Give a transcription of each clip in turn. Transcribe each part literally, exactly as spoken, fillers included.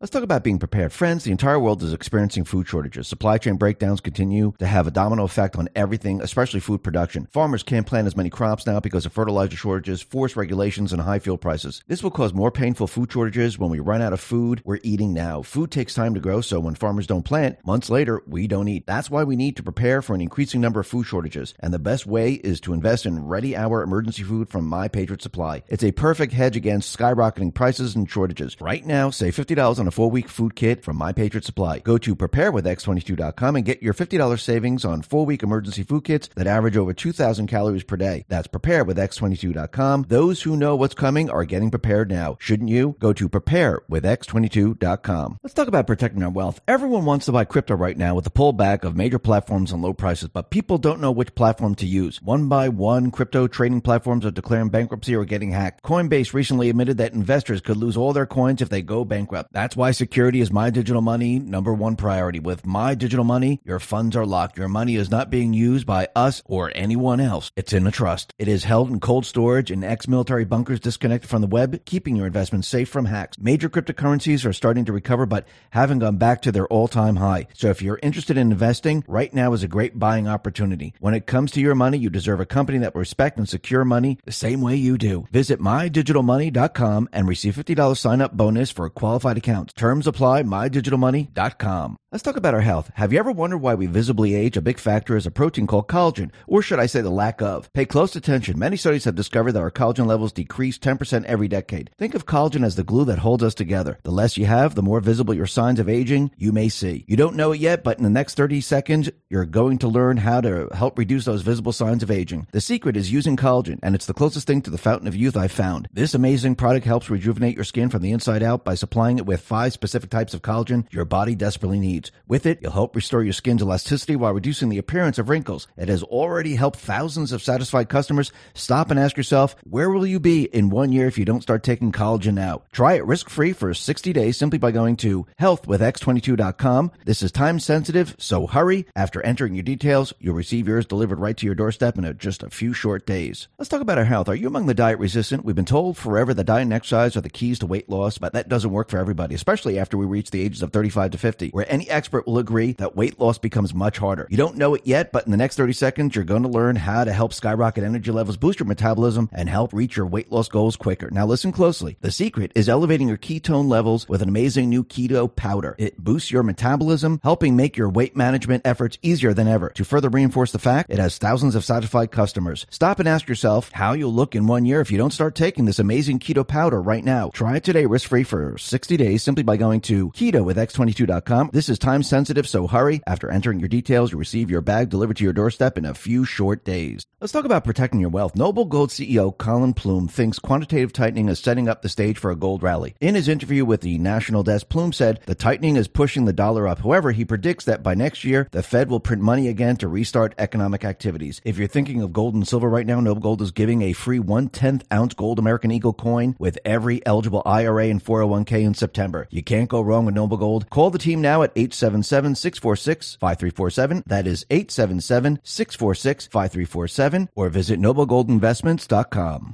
Let's talk about being prepared. Friends, the entire world is experiencing food shortages. Supply chain breakdowns continue to have a domino effect on everything, especially food production. Farmers can't plant as many crops now because of fertilizer shortages, forced regulations, and high fuel prices. This will cause more painful food shortages when we run out of food we're eating now. Food takes time to grow, so when farmers don't plant, months later, we don't eat. That's why we need to prepare for an increasing number of food shortages. And the best way is to invest in Ready Hour emergency food from My Patriot Supply. It's a perfect hedge against skyrocketing prices and shortages. Right now, save fifty dollars on a four-week food kit from My Patriot Supply. Go to prepare with x twenty-two dot com and get your fifty dollars savings on four-week emergency food kits that average over two thousand calories per day. That's prepare with x twenty-two dot com. Those who know what's coming are getting prepared now. Shouldn't you? Go to prepare with x twenty-two dot com. Let's talk about protecting our wealth. Everyone wants to buy crypto right now with the pullback of major platforms and low prices, but people don't know which platform to use. One by one, crypto trading platforms are declaring bankruptcy or getting hacked. Coinbase recently admitted that investors could lose all their coins if they go bankrupt. That's why security is My Digital Money number one priority. With My Digital Money, your funds are locked. Your money is not being used by us or anyone else. It's in a trust. It is held in cold storage in ex-military bunkers disconnected from the web, keeping your investments safe from hacks. Major cryptocurrencies are starting to recover, but haven't gone back to their all-time high. So if you're interested in investing, right now is a great buying opportunity. When it comes to your money, you deserve a company that will respect and secure money the same way you do. Visit my digital money dot com and receive fifty dollars sign-up bonus for a qualified account. Terms apply. my digital money dot com. Let's talk about our health. Have you ever wondered why we visibly age? A big factor is a protein called collagen, or should I say the lack of. Pay close attention. Many studies have discovered that our collagen levels decrease ten percent every decade. Think of collagen as the glue that holds us together. The less you have, the more visible your signs of aging you may see. You don't know it yet, but in the next thirty seconds, you're going to learn how to help reduce those visible signs of aging. The secret is using collagen, and it's the closest thing to the fountain of youth I've found. This amazing product helps rejuvenate your skin from the inside out by supplying it with five specific types of collagen your body desperately needs. With it, you'll help restore your skin's elasticity while reducing the appearance of wrinkles. It has already helped thousands of satisfied customers. Stop and ask yourself, where will you be in one year if you don't start taking collagen now? Try it risk-free for sixty days simply by going to health with x twenty-two dot com. This is time sensitive, so hurry. After entering your details, you'll receive yours delivered right to your doorstep in a, just a few short days. Let's talk about our health. Are you among the diet resistant? We've been told forever that diet and exercise are the keys to weight loss, but that doesn't work for everybody, especially after we reach the ages of thirty-five to fifty, where any expert will agree that weight loss becomes much harder. You don't know it yet, but in the next thirty seconds, you're going to learn how to help skyrocket energy levels, boost your metabolism, and help reach your weight loss goals quicker. Now listen closely. The secret is elevating your ketone levels with an amazing new keto powder. It boosts your metabolism, helping make your weight management efforts easier than ever. To further reinforce the fact, it has thousands of satisfied customers. Stop and ask yourself how you'll look in one year if you don't start taking this amazing keto powder right now. Try it today risk-free for sixty days simply by going to keto with x twenty-two dot com. This is time sensitive, so hurry. After entering your details, you'll receive your bag delivered to your doorstep in a few short days. Let's talk about protecting your wealth. Noble Gold C E O Colin Plume thinks quantitative tightening is setting up the stage for a gold rally. In his interview with the National Desk, Plume said the tightening is pushing the dollar up. However, he predicts that by next year, the Fed will print money again to restart economic activities. If you're thinking of gold and silver right now, Noble Gold is giving a free one-tenth ounce gold American Eagle coin with every eligible I R A and four oh one k in September. You can't go wrong with Noble Gold. Call the team now at eight seven seven, six four six, five three four seven. That is eight seven seven, six four six, five three four seven, or visit noble gold investments dot com.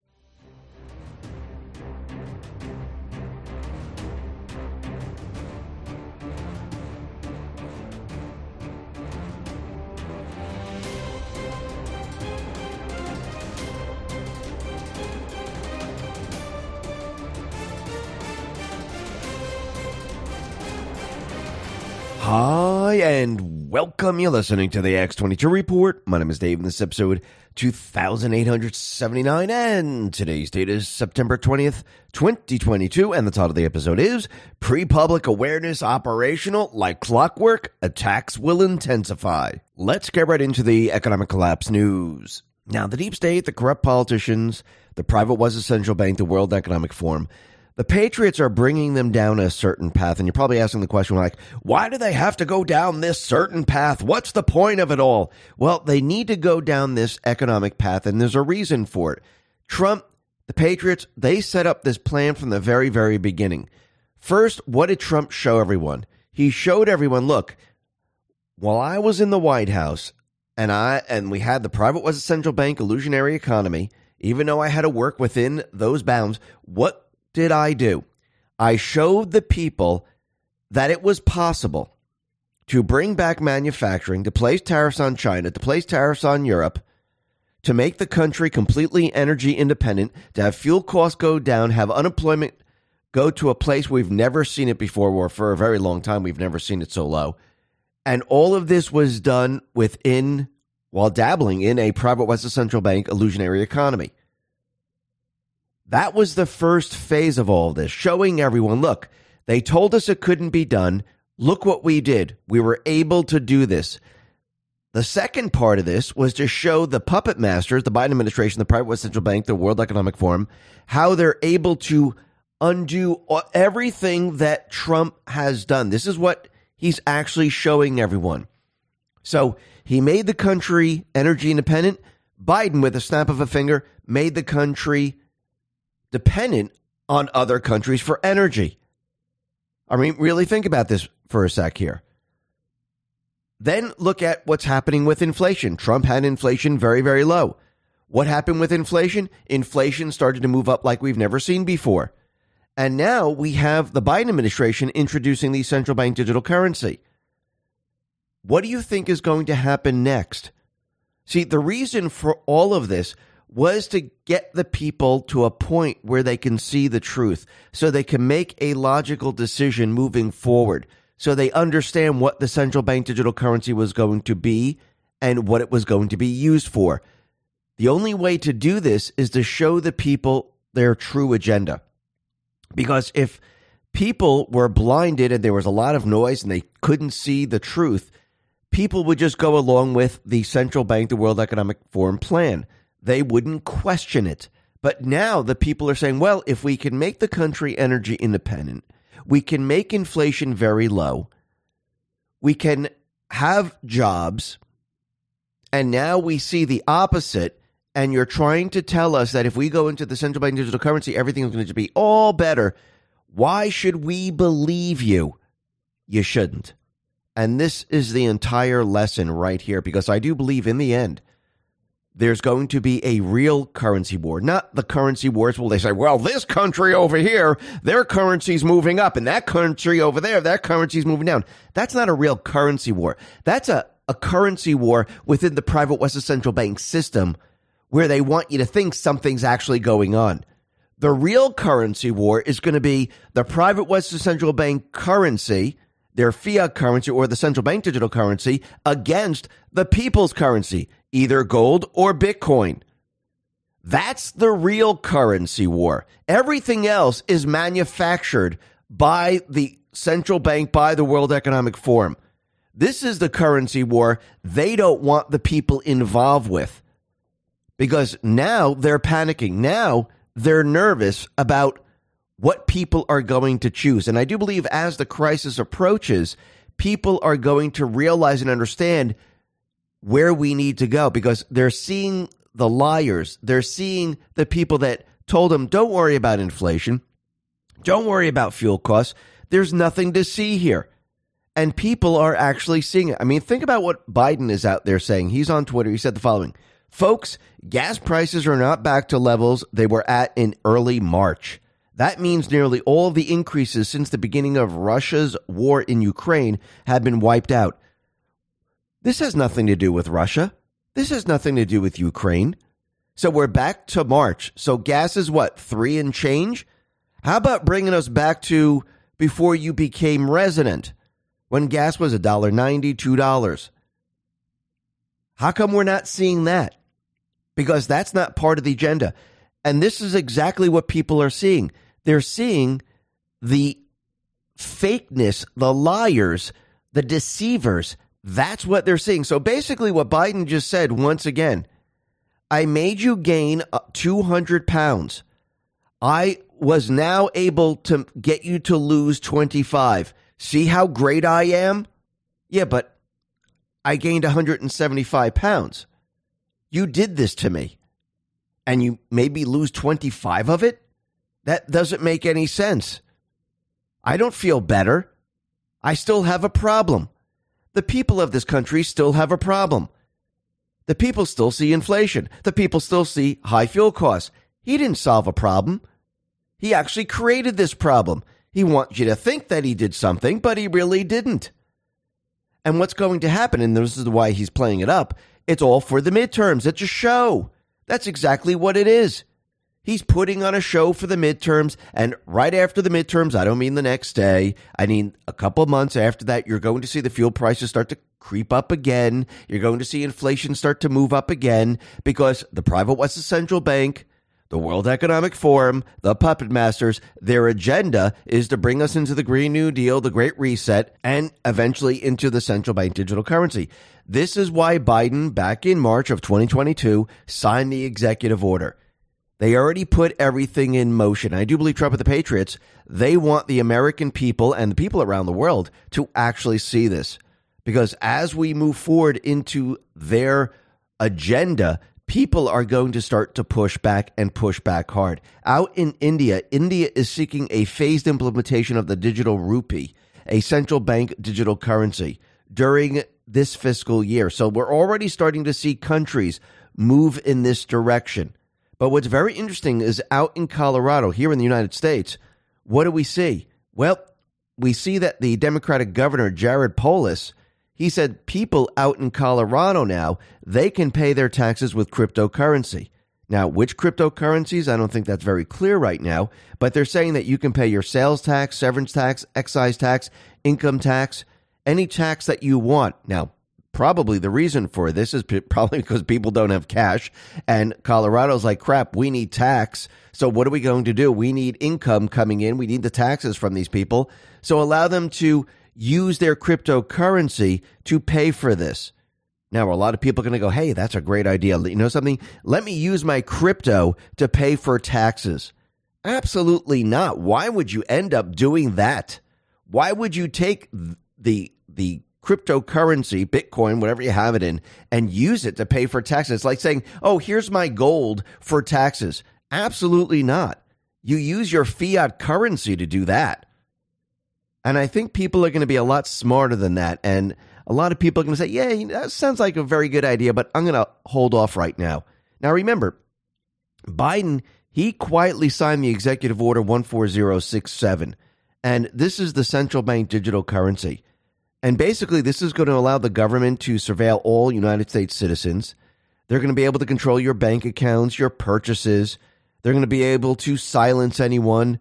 Hi, and welcome. You're listening to the X twenty-two Report. My name is Dave, and this is episode two thousand eight hundred seventy-nine, and today's date is September twentieth, twenty twenty-two, and the title of the episode is Pre-Public Awareness Operational Like Clockwork, Attacks Will Intensify. Let's get right into the economic collapse news. Now, the deep state, the corrupt politicians, the private was central bank, the World Economic Forum, the Patriots are bringing them down a certain path, and you're probably asking the question like, why do they have to go down this certain path? What's the point of it all? Well, they need to go down this economic path, and there's a reason for it. Trump, the Patriots, they set up this plan from the very, very beginning. First, what did Trump show everyone? He showed everyone, look, while I was in the White House, and I and we had the private was a central bank illusionary economy, even though I had to work within those bounds, what did I do? I showed the people that it was possible to bring back manufacturing, to place tariffs on China, to place tariffs on Europe, to make the country completely energy independent, to have fuel costs go down, have unemployment go to a place we've never seen it before, or for a very long time we've never seen it so low. And all of this was done within, while dabbling in a private Western Central Bank illusionary economy. That was the first phase of all of this, showing everyone, look, they told us it couldn't be done. Look what we did. We were able to do this. The second part of this was to show the puppet masters, the Biden administration, the private West Central Bank, the World Economic Forum, how they're able to undo everything that Trump has done. This is what he's actually showing everyone. So he made the country energy independent. Biden, with a snap of a finger, made the country dependent on other countries for energy. I mean, really think about this for a sec here. Then look at what's happening with inflation. Trump had inflation very, very low. What happened with inflation? Inflation started to move up like we've never seen before. And now we have the Biden administration introducing the central bank digital currency. What do you think is going to happen next? See, the reason for all of this was to get the people to a point where they can see the truth, so they can make a logical decision moving forward, so they understand what the central bank digital currency was going to be and what it was going to be used for. The only way to do this is to show the people their true agenda. Because if people were blinded and there was a lot of noise and they couldn't see the truth, people would just go along with the central bank, the World Economic Forum plan. They wouldn't question it. But now the people are saying, well, if we can make the country energy independent, we can make inflation very low, we can have jobs, and now we see the opposite, and you're trying to tell us that if we go into the central bank digital currency, everything is going to be all better. Why should we believe you? You shouldn't. And this is the entire lesson right here, because I do believe in the end, there's going to be a real currency war, not the currency wars where they say, well, this country over here, their currency's moving up, and that country over there, that currency's moving down. That's not a real currency war. That's a, a currency war within the private Western Central Bank system where they want you to think something's actually going on. The real currency war is going to be the private Western Central Bank currency, their fiat currency or the central bank digital currency, against the people's currency, either gold or Bitcoin. That's the real currency war. Everything else is manufactured by the central bank, by the World Economic Forum. This is the currency war they don't want the people involved with, because now they're panicking. Now they're nervous about what people are going to choose. And I do believe as the crisis approaches, people are going to realize and understand where we need to go, because they're seeing the liars. They're seeing the people that told them, don't worry about inflation. Don't worry about fuel costs. There's nothing to see here. And people are actually seeing it. I mean, think about what Biden is out there saying. He's on Twitter. He said the following: folks, gas prices are not back to levels they were at in early March. That means nearly all of the increases since the beginning of Russia's war in Ukraine have been wiped out. This has nothing to do with Russia. This has nothing to do with Ukraine. So we're back to March. So gas is what, three and change? How about bringing us back to before you became resident, when gas was one dollar ninety, two dollars? How come we're not seeing that? Because that's not part of the agenda. And this is exactly what people are seeing. They're seeing the fakeness, the liars, the deceivers. That's what they're seeing. So basically what Biden just said, once again, I made you gain two hundred pounds. I was now able to get you to lose twenty-five. See how great I am? Yeah, but I gained one hundred seventy-five pounds. You did this to me. And you maybe lose twenty-five of it? That doesn't make any sense. I don't feel better. I still have a problem. The people of this country still have a problem. The people still see inflation. The people still see high fuel costs. He didn't solve a problem. He actually created this problem. He wants you to think that he did something, but he really didn't. And what's going to happen, and this is why he's playing it up, it's all for the midterms. It's a show. That's exactly what it is. He's putting on a show for the midterms, and right after the midterms, I don't mean the next day, I mean a couple of months after that, you're going to see the fuel prices start to creep up again. You're going to see inflation start to move up again because the private West Central Bank, the World Economic Forum, the puppet masters, their agenda is to bring us into the Green New Deal, the Great Reset, and eventually into the central bank digital currency. This is why Biden, back in March of twenty twenty-two, signed the executive order. They already put everything in motion. I do believe Trump and the Patriots, they want the American people and the people around the world to actually see this. Because as we move forward into their agenda, people are going to start to push back and push back hard. Out in India, India is seeking a phased implementation of the digital rupee, a central bank digital currency, during this fiscal year. So we're already starting to see countries move in this direction. But what's very interesting is out in Colorado, here in the United States, what do we see? Well, we see that the Democratic governor, Jared Polis, he said people out in Colorado now, they can pay their taxes with cryptocurrency. Now, which cryptocurrencies? I don't think that's very clear right now, but they're saying that you can pay your sales tax, severance tax, excise tax, income tax, any tax that you want. Now, probably the reason for this is probably because people don't have cash, and Colorado's like, crap, we need tax. So what are we going to do? We need income coming in. We need the taxes from these people. So allow them to use their cryptocurrency to pay for this. Now, a lot of people are going to go, hey, that's a great idea. You know something? Let me use my crypto to pay for taxes. Absolutely not. Why would you end up doing that? Why would you take the the cryptocurrency, Bitcoin, whatever you have it in, and use it to pay for taxes? It's like saying, oh, here's my gold for taxes. Absolutely not. You use your fiat currency to do that. And I think people are going to be a lot smarter than that. And a lot of people are going to say, yeah, that sounds like a very good idea, but I'm going to hold off right now. Now, remember, Biden, he quietly signed the executive order one four zero six seven. And this is the central bank digital currency. And basically, this is going to allow the government to surveil all United States citizens. They're going to be able to control your bank accounts, your purchases. They're going to be able to silence anyone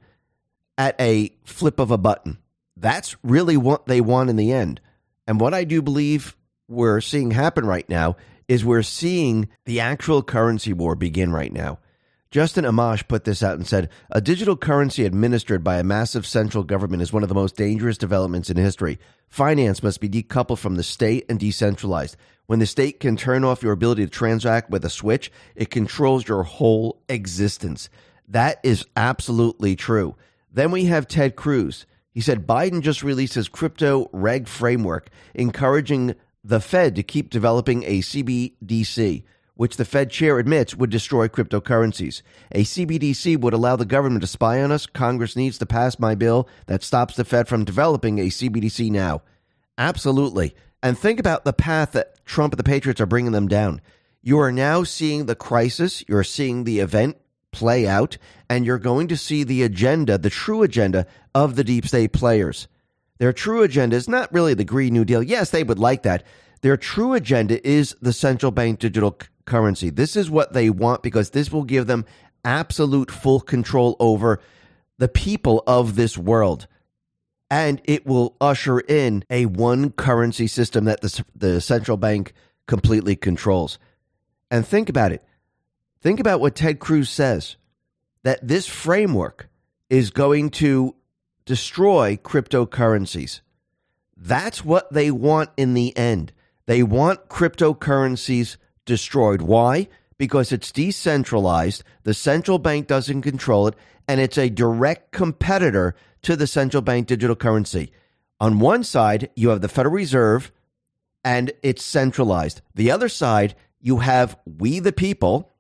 at a flip of a button. That's really what they want in the end. And what I do believe we're seeing happen right now is we're seeing the actual currency war begin right now. Justin Amash put this out and said, a digital currency administered by a massive central government is one of the most dangerous developments in history. Finance must be decoupled from the state and decentralized. When the state can turn off your ability to transact with a switch, it controls your whole existence. That is absolutely true. Then we have Ted Cruz. He said Biden just released his crypto reg framework, encouraging the Fed to keep developing a C B D C, which the Fed chair admits would destroy cryptocurrencies. A C B D C would allow the government to spy on us. Congress needs to pass my bill that stops the Fed from developing a C B D C now. Absolutely. And think about the path that Trump and the Patriots are bringing them down. You are now seeing the crisis. You're seeing the event play out, and you're going to see the agenda, the true agenda of the deep state players. Their true agenda is not really the Green New Deal. Yes, they would like that. Their true agenda is the central bank digital c- currency. This is what they want because this will give them absolute full control over the people of this world. And it will usher in a one currency system that the, the central bank completely controls. And think about it. Think about what Ted Cruz says, that this framework is going to destroy cryptocurrencies. That's what they want in the end. They want cryptocurrencies destroyed. Why? Because it's decentralized, the central bank doesn't control it, and it's a direct competitor to the central bank digital currency. On one side, you have the Federal Reserve, and it's centralized. The other side, you have we the people,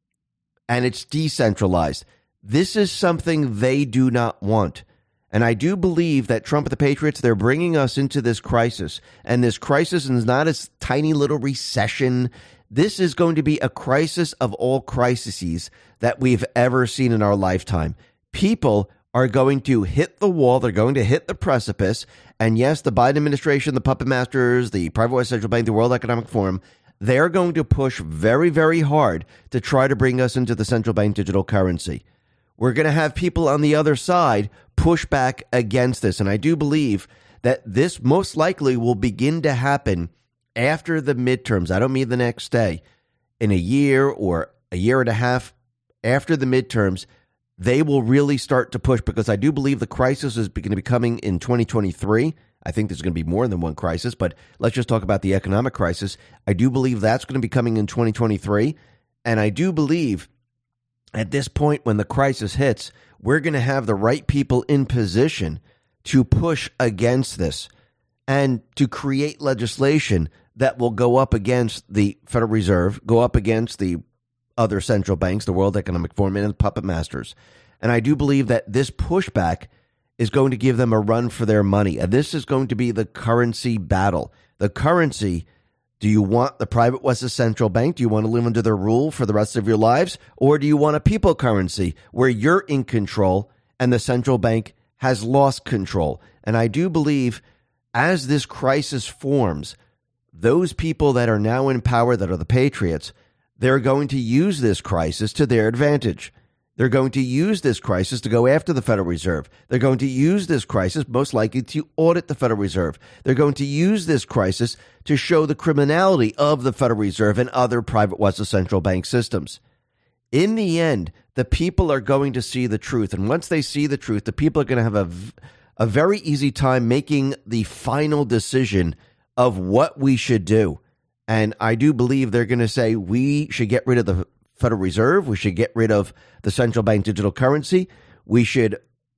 and it's decentralized. This is something they do not want. And I do believe that Trump and the Patriots, they're bringing us into this crisis. And this crisis is not a tiny little recession. This is going to be a crisis of all crises that we've ever seen in our lifetime. People are going to hit the wall. They're going to hit the precipice. And yes, the Biden administration, the puppet masters, the Private West Central Bank, the World Economic Forum, they're going to push very, very hard to try to bring us into the central bank digital currency. We're going to have people on the other side push back against this. And I do believe that this most likely will begin to happen after the midterms. I don't mean the next day. In a year or a year and a half after the midterms, they will really start to push, because I do believe the crisis is going to be coming in twenty twenty-three. I think there's going to be more than one crisis, but let's just talk about the economic crisis. I do believe that's going to be coming in twenty twenty-three. And I do believe at this point, when the crisis hits, we're going to have the right people in position to push against this and to create legislation that will go up against the Federal Reserve, go up against the other central banks, the World Economic Forum, and the puppet masters. And I do believe that this pushback is going to give them a run for their money. And this is going to be the currency battle. The currency, do you want the private West Central Bank? Do you want to live under their rule for the rest of your lives? Or do you want a people currency where you're in control and the central bank has lost control? And I do believe as this crisis forms, those people that are now in power, that are the patriots, they're going to use this crisis to their advantage. They're going to use this crisis to go after the Federal Reserve. They're going to use this crisis, most likely, to audit the Federal Reserve. They're going to use this crisis to show the criminality of the Federal Reserve and other private West central bank systems. In the end, the people are going to see the truth. And once they see the truth, the people are going to have a, a very easy time making the final decision of what we should do. And I do believe they're going to say we should get rid of the Federal Reserve. We should get rid of the central bank digital currency. We should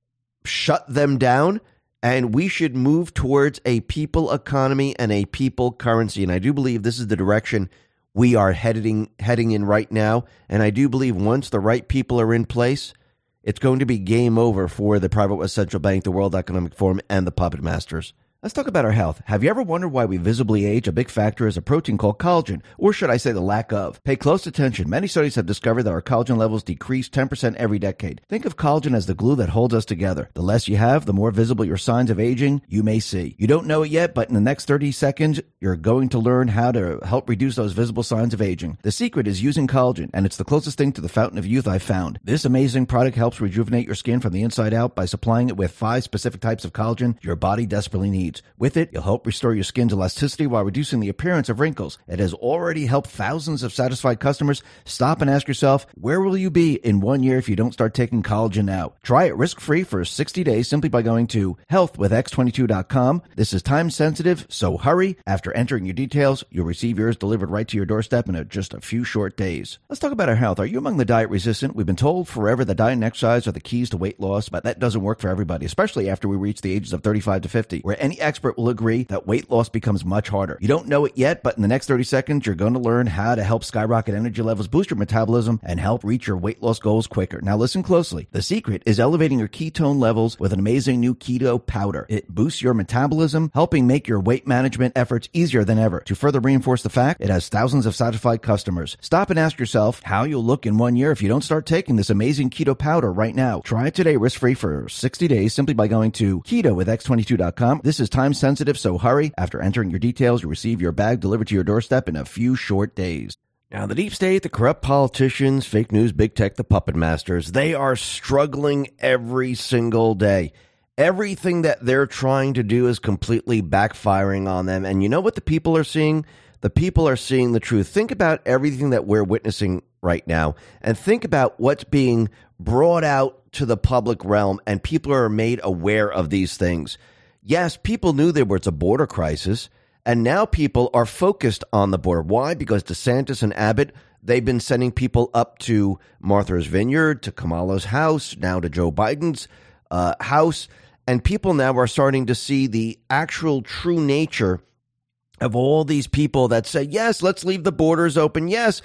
shut them down, and we should move towards a people economy and a people currency. And I do believe this is the direction we are heading heading in right now. And I do believe once the right people are in place, it's going to be game over for the Private West Central Bank, the World Economic Forum, and the puppet masters. Let's talk about our health. Have you ever wondered why we visibly age? A big factor is a protein called collagen, or should I say the lack of. Pay close attention. Many studies have discovered that our collagen levels decrease ten percent every decade. Think of collagen as the glue that holds us together. The less you have, the more visible your signs of aging you may see. You don't know it yet, but in the next thirty seconds, you're going to learn how to help reduce those visible signs of aging. The secret is using collagen, and it's the closest thing to the fountain of youth I've found. This amazing product helps rejuvenate your skin from the inside out by supplying it with five specific types of collagen your body desperately needs. With it, you'll help restore your skin's elasticity while reducing the appearance of wrinkles. It has already helped thousands of satisfied customers. Stop and ask yourself, where will you be in one year if you don't start taking collagen now? Try it risk-free for sixty days simply by going to health with x twenty-two dot com. This is time sensitive, so hurry. After entering your details, you'll receive yours delivered right to your doorstep in a, just a few short days. Let's talk about our health. Are you among the diet resistant? We've been told forever that diet and exercise are the keys to weight loss, but that doesn't work for everybody, especially after we reach the ages of thirty-five to fifty, where any expert will agree that weight loss becomes much harder. You don't know it yet, but in the next thirty seconds, you're going to learn how to help skyrocket energy levels, boost your metabolism, and help reach your weight loss goals quicker. Now listen closely. The secret is elevating your ketone levels with an amazing new keto powder. It boosts your metabolism, helping make your weight management efforts easier than ever. To further reinforce the fact, it has thousands of satisfied customers. Stop and ask yourself how you'll look in one year if you don't start taking this amazing keto powder right now. Try it today risk-free for sixty days simply by going to keto with x twenty-two dot com. This is time sensitive, so hurry. After entering your details, you'll receive your bag delivered to your doorstep in a few short days. Now, the deep state, the corrupt politicians, fake news, big tech, the puppet masters, they are struggling every single day. Everything that they're trying to do is completely backfiring on them. And you know what the people are seeing? The people are seeing the truth. Think about everything that we're witnessing right now, and think about what's being brought out to the public realm, and people are made aware of these things. Yes, people knew there was a border crisis, and now people are focused on the border. Why? Because DeSantis and Abbott, they've been sending people up to Martha's Vineyard, to Kamala's house, now to Joe Biden's uh, house, and people now are starting to see the actual true nature of all these people that say, yes, let's leave the borders open. Yes,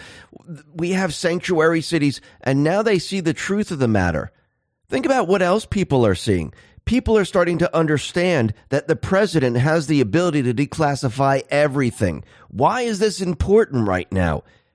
we have sanctuary cities, and now they see the truth of the matter. Think about what else people are seeing. People are starting to understand that the president has the ability to declassify everything. Why is this important right now?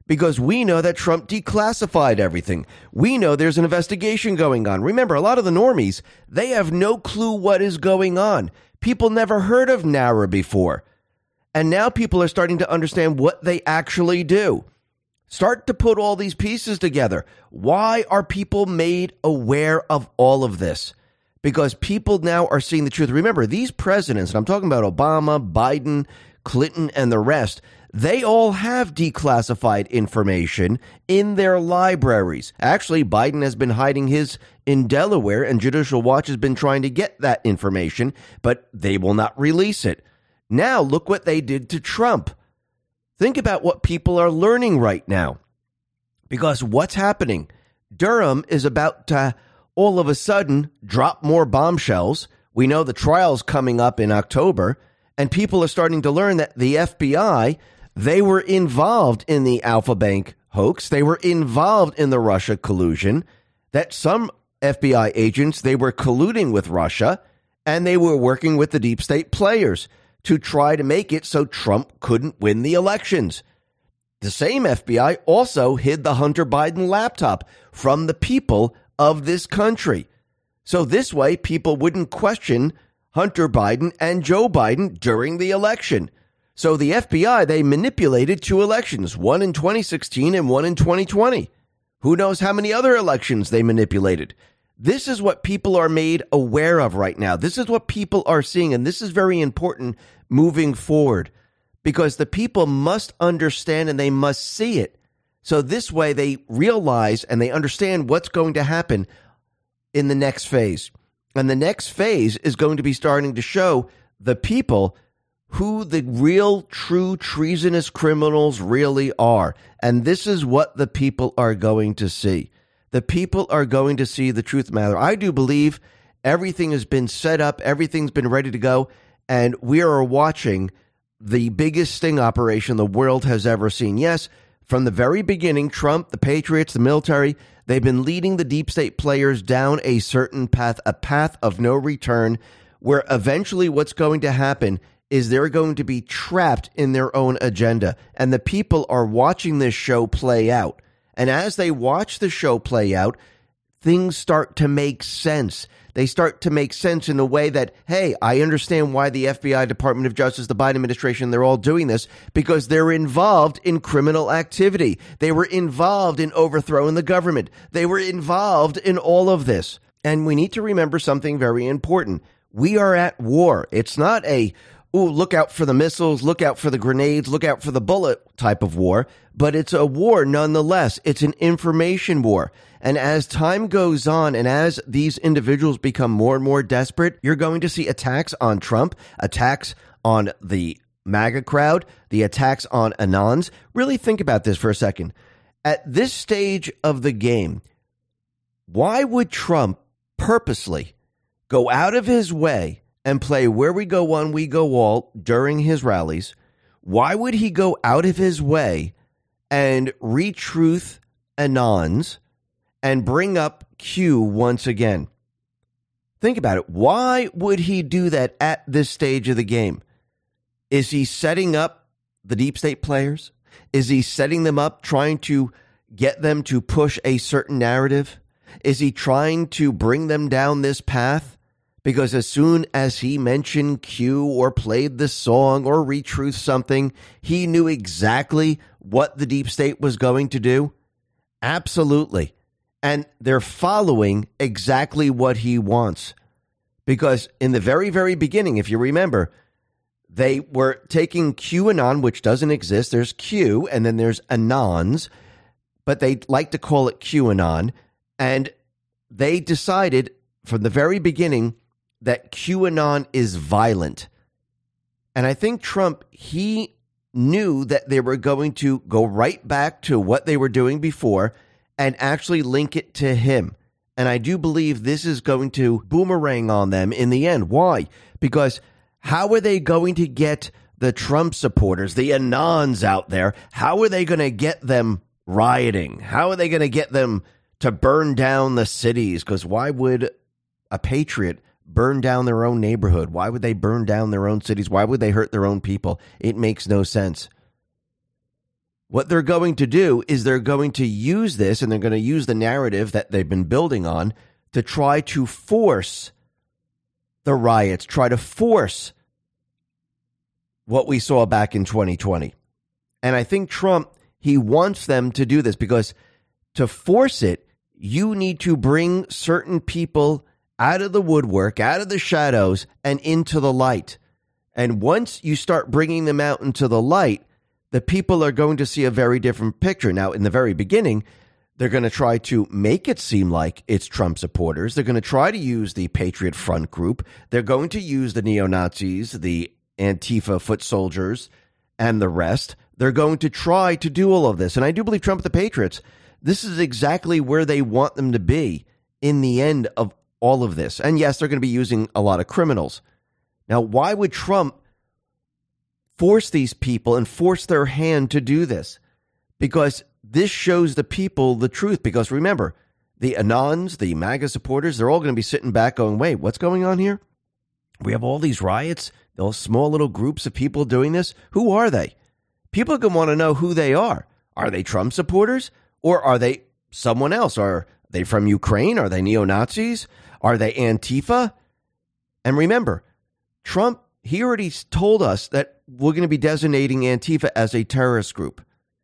because we know that Trump declassified everything. We know there's an investigation going on. Remember, a lot of the normies, they have no clue what is going on. People never heard of NARA before. And now people are starting to understand what they actually do. Start to put all these pieces together. Why are people made aware of all of this? Because people now are seeing the truth. Remember, these presidents, and I'm talking about Obama, Biden, Clinton, and the rest, they all have declassified information in their libraries. Actually, Biden has been hiding his in Delaware, and Judicial Watch has been trying to get that information, but they will not release it. Now, look what they did to Trump. Think about what people are learning right now. Because what's happening? Durham is about to all of a sudden drop more bombshells. We know the trial's coming up in October, and people are starting to learn that the F B I, they were involved in the Alpha Bank hoax. They were involved in the Russia collusion, that some F B I agents, they were colluding with Russia, and they were working with the deep state players to try to make it so Trump couldn't win the elections. The same F B I also hid the Hunter Biden laptop from the people of this country. So this way, people wouldn't question Hunter Biden and Joe Biden during the election. So the F B I, they manipulated two elections, one in twenty sixteen and one in twenty twenty. Who knows how many other elections they manipulated? This is what people are made aware of right now. This is what people are seeing, and this is very important moving forward, because the people must understand and they must see it. So this way they realize and they understand what's going to happen in the next phase. And the next phase is going to be starting to show the people who the real, true, treasonous criminals really are. And this is what the people are going to see. The people are going to see the truth matter. I do believe everything has been set up. Everything's been ready to go. And we are watching the biggest sting operation the world has ever seen. Yes, from the very beginning, Trump, the Patriots, the military, they've been leading the deep state players down a certain path, a path of no return, where eventually what's going to happen is they're going to be trapped in their own agenda. And the people are watching this show play out. And as they watch the show play out, things start to make sense. They start to make sense in a way that, hey, I understand why the F B I, Department of Justice, the Biden administration, they're all doing this, because they're involved in criminal activity. They were involved in overthrowing the government. They were involved in all of this. And we need to remember something very important. We are at war. It's not a, ooh, look out for the missiles, look out for the grenades, look out for the bullet type of war, but it's a war nonetheless. It's an information war. And as time goes on and as these individuals become more and more desperate, you're going to see attacks on Trump, attacks on the MAGA crowd, the attacks on Anons. Really think about this for a second. At this stage of the game, why would Trump purposely go out of his way and play where we go one, we go all during his rallies? Why would he go out of his way and retruth Anons and bring up Q once again? Think about it. Why would he do that at this stage of the game? Is he setting up the deep state players? Is he setting them up, trying to get them to push a certain narrative? Is he trying to bring them down this path? Because as soon as he mentioned Q or played the song or retruthed something, he knew exactly what the deep state was going to do? Absolutely. And they're following exactly what he wants. Because in the very, very beginning, if you remember, they were taking QAnon, which doesn't exist. There's Q, and then there's Anons, but they like to call it QAnon. And they decided from the very beginning that QAnon is violent. And I think Trump, he knew that they were going to go right back to what they were doing before and actually link it to him. And I do believe this is going to boomerang on them in the end. Why? Because how are they going to get the Trump supporters, the Anons out there? How are they going to get them rioting? How are they going to get them to burn down the cities? Because why would a patriot burn down their own neighborhood? Why would they burn down their own cities? Why would they hurt their own people? It makes no sense. What they're going to do is they're going to use this, and they're going to use the narrative that they've been building on to try to force the riots, try to force what we saw back in twenty twenty. And I think Trump, he wants them to do this because to force it, you need to bring certain people out of the woodwork, out of the shadows, and into the light. And once you start bringing them out into the light, the people are going to see a very different picture. Now, in the very beginning, they're going to try to make it seem like it's Trump supporters. They're going to try to use the Patriot Front group. They're going to use the neo-Nazis, the Antifa foot soldiers, and the rest. They're going to try to do all of this. And I do believe Trump and the Patriots, this is exactly where they want them to be in the end of all of this. And yes, they're going to be using a lot of criminals. Now, why would Trump force these people and force their hand to do this? Because this shows the people the truth. Because remember, the Anons, the MAGA supporters, they're all going to be sitting back going, wait, what's going on here? We have all these riots, those small little groups of people doing this. Who are they? People are going to want to know who they are. Are they Trump supporters or are they someone else? Are they from Ukraine? Are they neo-Nazis? Are they Antifa? And remember, Trump, he already told us that we're going to be designating Antifa as a terrorist group.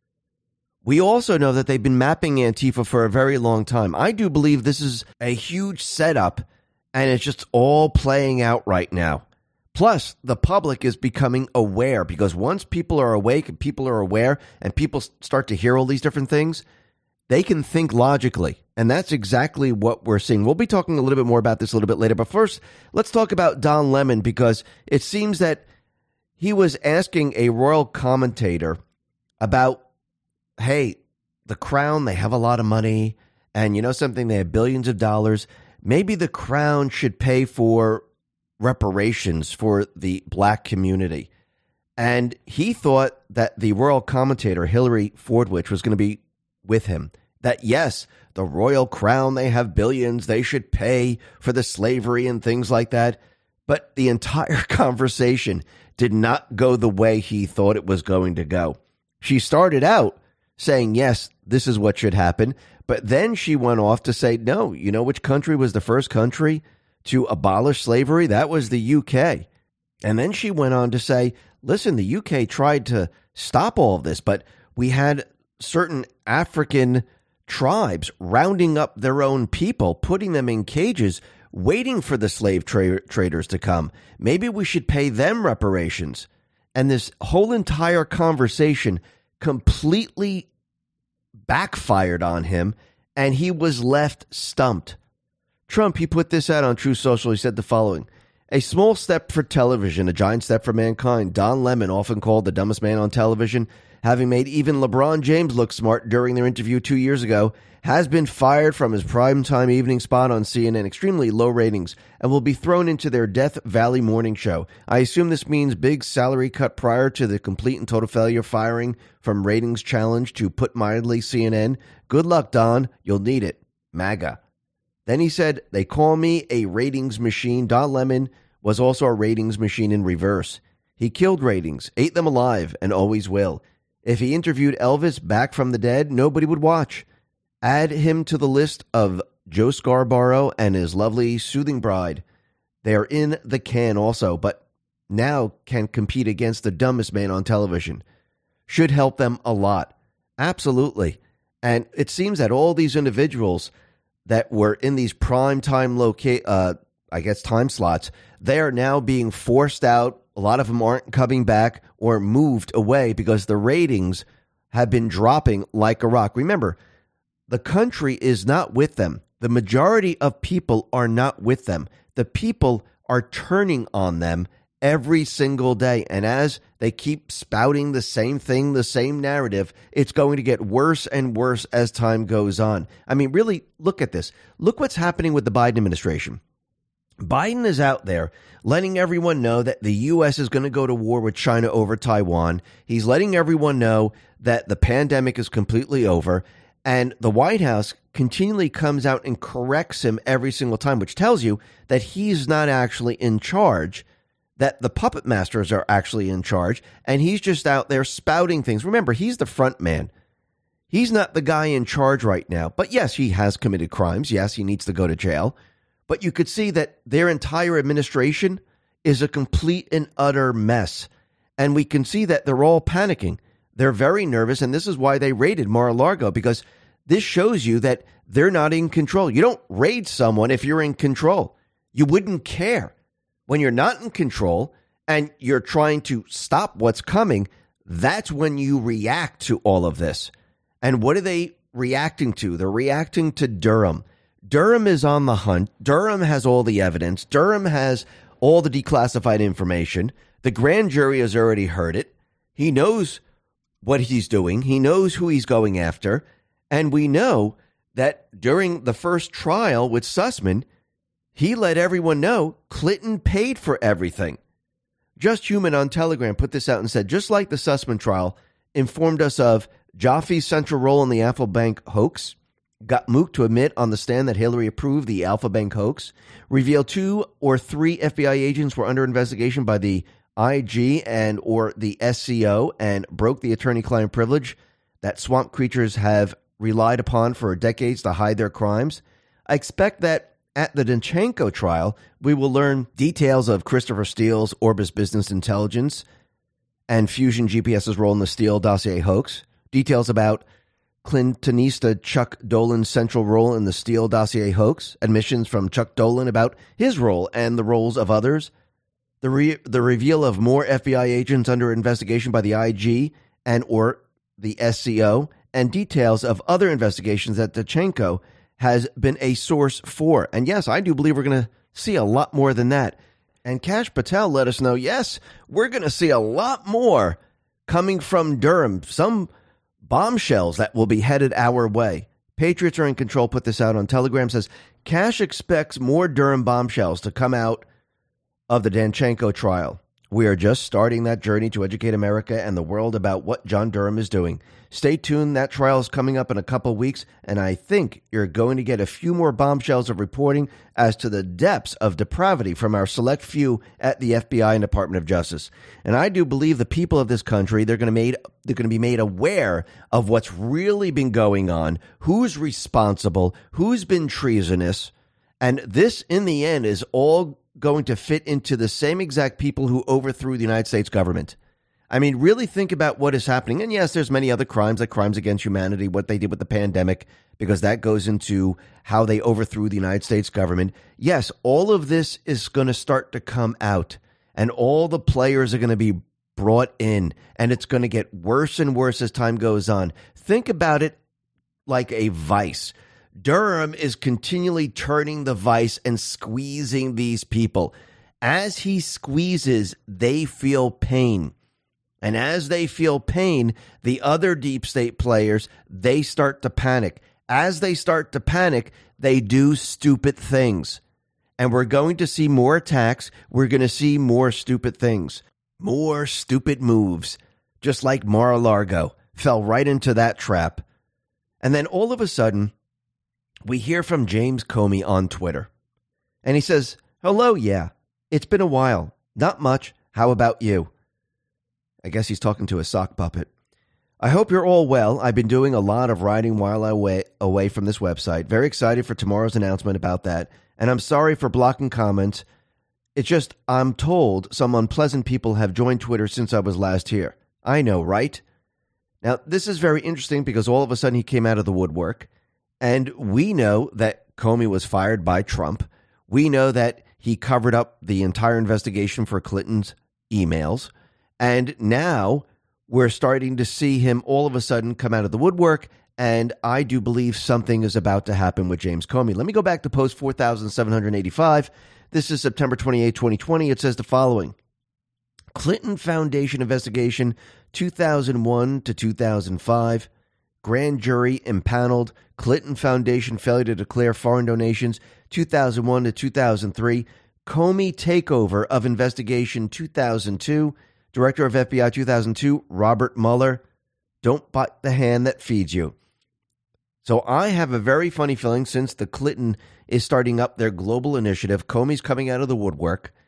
We also know that they've been mapping Antifa for a very long time. I do believe this is a huge setup, and it's just all playing out right now. Plus, the public is becoming aware, because once people are awake and people are aware and people start to hear all these different things, they can think logically. And that's exactly what we're seeing. We'll be talking a little bit more about this a little bit later. But first, let's talk about Don Lemon, because it seems that he was asking a royal commentator about, hey, the Crown, they have a lot of money. And you know something? They have billions of dollars. Maybe the Crown should pay for reparations for the black community. And he thought that the royal commentator, Hillary Fordwich, was going to be with him. That, yes, the royal crown, they have billions, they should pay for the slavery and things like that. But the entire conversation did not go the way he thought it was going to go. She started out saying, yes, this is what should happen. But then she went off to say, no, you know which country was the first country to abolish slavery? That was the U K. And then she went on to say, listen, the U K tried to stop all of this, but we had certain African tribes rounding up their own people, putting them in cages, waiting for the slave tra- traders to come. Maybe we should pay them reparations. And this whole entire conversation completely backfired on him, and he was left stumped. Trump, he put this out on Truth Social. He said the following: a small step for television, a giant step for mankind. Don Lemon, often called the dumbest man on television, having made even LeBron James look smart during their interview two years ago, has been fired from his primetime evening spot on C N N, extremely low ratings, and will be thrown into their Death Valley morning show. I assume this means big salary cut prior to the complete and total failure firing from Ratings Challenge, to put mildly, C N N. Good luck, Don. You'll need it. MAGA. Then he said, they call me a ratings machine. Don Lemon was also a ratings machine in reverse. He killed ratings, ate them alive, and always will. If he interviewed Elvis back from the dead, nobody would watch. Add him to the list of Joe Scarborough and his lovely soothing bride. They are in the can also, but now can compete against the dumbest man on television. Should help them a lot. Absolutely. And it seems that all these individuals that were in these prime time loca- uh, I guess time slots, they are now being forced out. A lot of them aren't coming back or moved away because the ratings have been dropping like a rock. Remember, the country is not with them. The majority of people are not with them. The people are turning on them every single day. And as they keep spouting the same thing, the same narrative, it's going to get worse and worse as time goes on. I mean, really, look at this. Look what's happening with the Biden administration. Biden is out there letting everyone know that the U S is going to go to war with China over Taiwan. He's letting everyone know that the pandemic is completely over. And the White House continually comes out and corrects him every single time, which tells you that he's not actually in charge. that the puppet masters are actually in charge, and he's just out there spouting things. Remember, he's the front man. He's not the guy in charge right now. But yes, he has committed crimes. Yes, he needs to go to jail. But you could see that their entire administration is a complete and utter mess. And we can see that they're all panicking. They're very nervous, and this is why they raided Mar-a-Lago, because this shows you that they're not in control. You don't raid someone if you're in control. You wouldn't care. When you're not in control and you're trying to stop what's coming, that's when you react to all of this. And what are they reacting to? They're reacting to Durham. Durham is on the hunt. Durham has all the evidence. Durham has all the declassified information. The grand jury has already heard it. He knows what he's doing. He knows who he's going after. And we know that during the first trial with Sussman, he let everyone know Clinton paid for everything. Just Human on Telegram put this out and said, just like the Sussman trial informed us of Jaffe's central role in the Alfa Bank hoax, got Mook to admit on the stand that Hillary approved the Alfa Bank hoax, revealed two or three F B I agents were under investigation by the I G and or the S C O and broke the attorney-client privilege that swamp creatures have relied upon for decades to hide their crimes. I expect that at the Danchenko trial, we will learn details of Christopher Steele's Orbis Business Intelligence and Fusion GPS's role in the Steele dossier hoax, details about Clintonista Chuck Dolan's central role in the Steele dossier hoax, admissions from Chuck Dolan about his role and the roles of others, the re- the reveal of more F B I agents under investigation by the I G and or the S C O, and details of other investigations that Danchenko has been a source for. And yes, I do believe we're going to see a lot more than that. And Kash Patel let us know, yes, we're going to see a lot more coming from Durham. Some bombshells that will be headed our way. Patriots are in control put this out on Telegram, says Kash expects more Durham bombshells to come out of the Danchenko trial. We are just starting that journey to educate America and the world about what John Durham is doing. Stay tuned. That trial is coming up in a couple weeks, and I think you're going to get a few more bombshells of reporting as to the depths of depravity from our select few at the F B I and Department of Justice. And I do believe the people of this country, they're going to made they're going to be made aware of what's really been going on, who's responsible, who's been treasonous, and this, in the end, is all going to fit into the same exact people who overthrew the United States government. I mean, really think about what is happening. And yes, there's many other crimes, like crimes against humanity, what they did with the pandemic, because that goes into how they overthrew the United States government. Yes, all of this is going to start to come out, and all the players are going to be brought in, and it's going to get worse and worse as time goes on. Think about it like a vice. Durham is continually turning the vice and squeezing these people. As he squeezes, they feel pain. And as they feel pain, the other deep state players, they start to panic. As they start to panic, they do stupid things. And we're going to see more attacks. We're going to see more stupid things. More stupid moves. Just like Mar-a-Lago fell right into that trap. And then all of a sudden, we hear from James Comey on Twitter. And he says, hello, yeah. It's been a while. Not much. How about you? I guess he's talking to a sock puppet. I hope you're all well. I've been doing a lot of writing while away, away from this website. Very excited for tomorrow's announcement about that. And I'm sorry for blocking comments. It's just I'm told some unpleasant people have joined Twitter since I was last here. I know, right? Now, this is very interesting because all of a sudden he came out of the woodwork. And we know that Comey was fired by Trump. We know that he covered up the entire investigation for Clinton's emails. And now we're starting to see him all of a sudden come out of the woodwork. And I do believe something is about to happen with James Comey. Let me go back to post four thousand seven hundred eighty-five. This is September twenty-eighth, twenty twenty. It says the following. Clinton Foundation investigation two thousand one to two thousand five. Grand jury impaneled. Clinton Foundation failure to declare foreign donations two thousand one to two thousand three. Comey takeover of investigation two thousand two. Director of F B I two thousand two, Robert Mueller. Don't bite the hand that feeds you. So I have a very funny feeling since the Clinton is starting up their global initiative, Comey's coming out of the woodwork,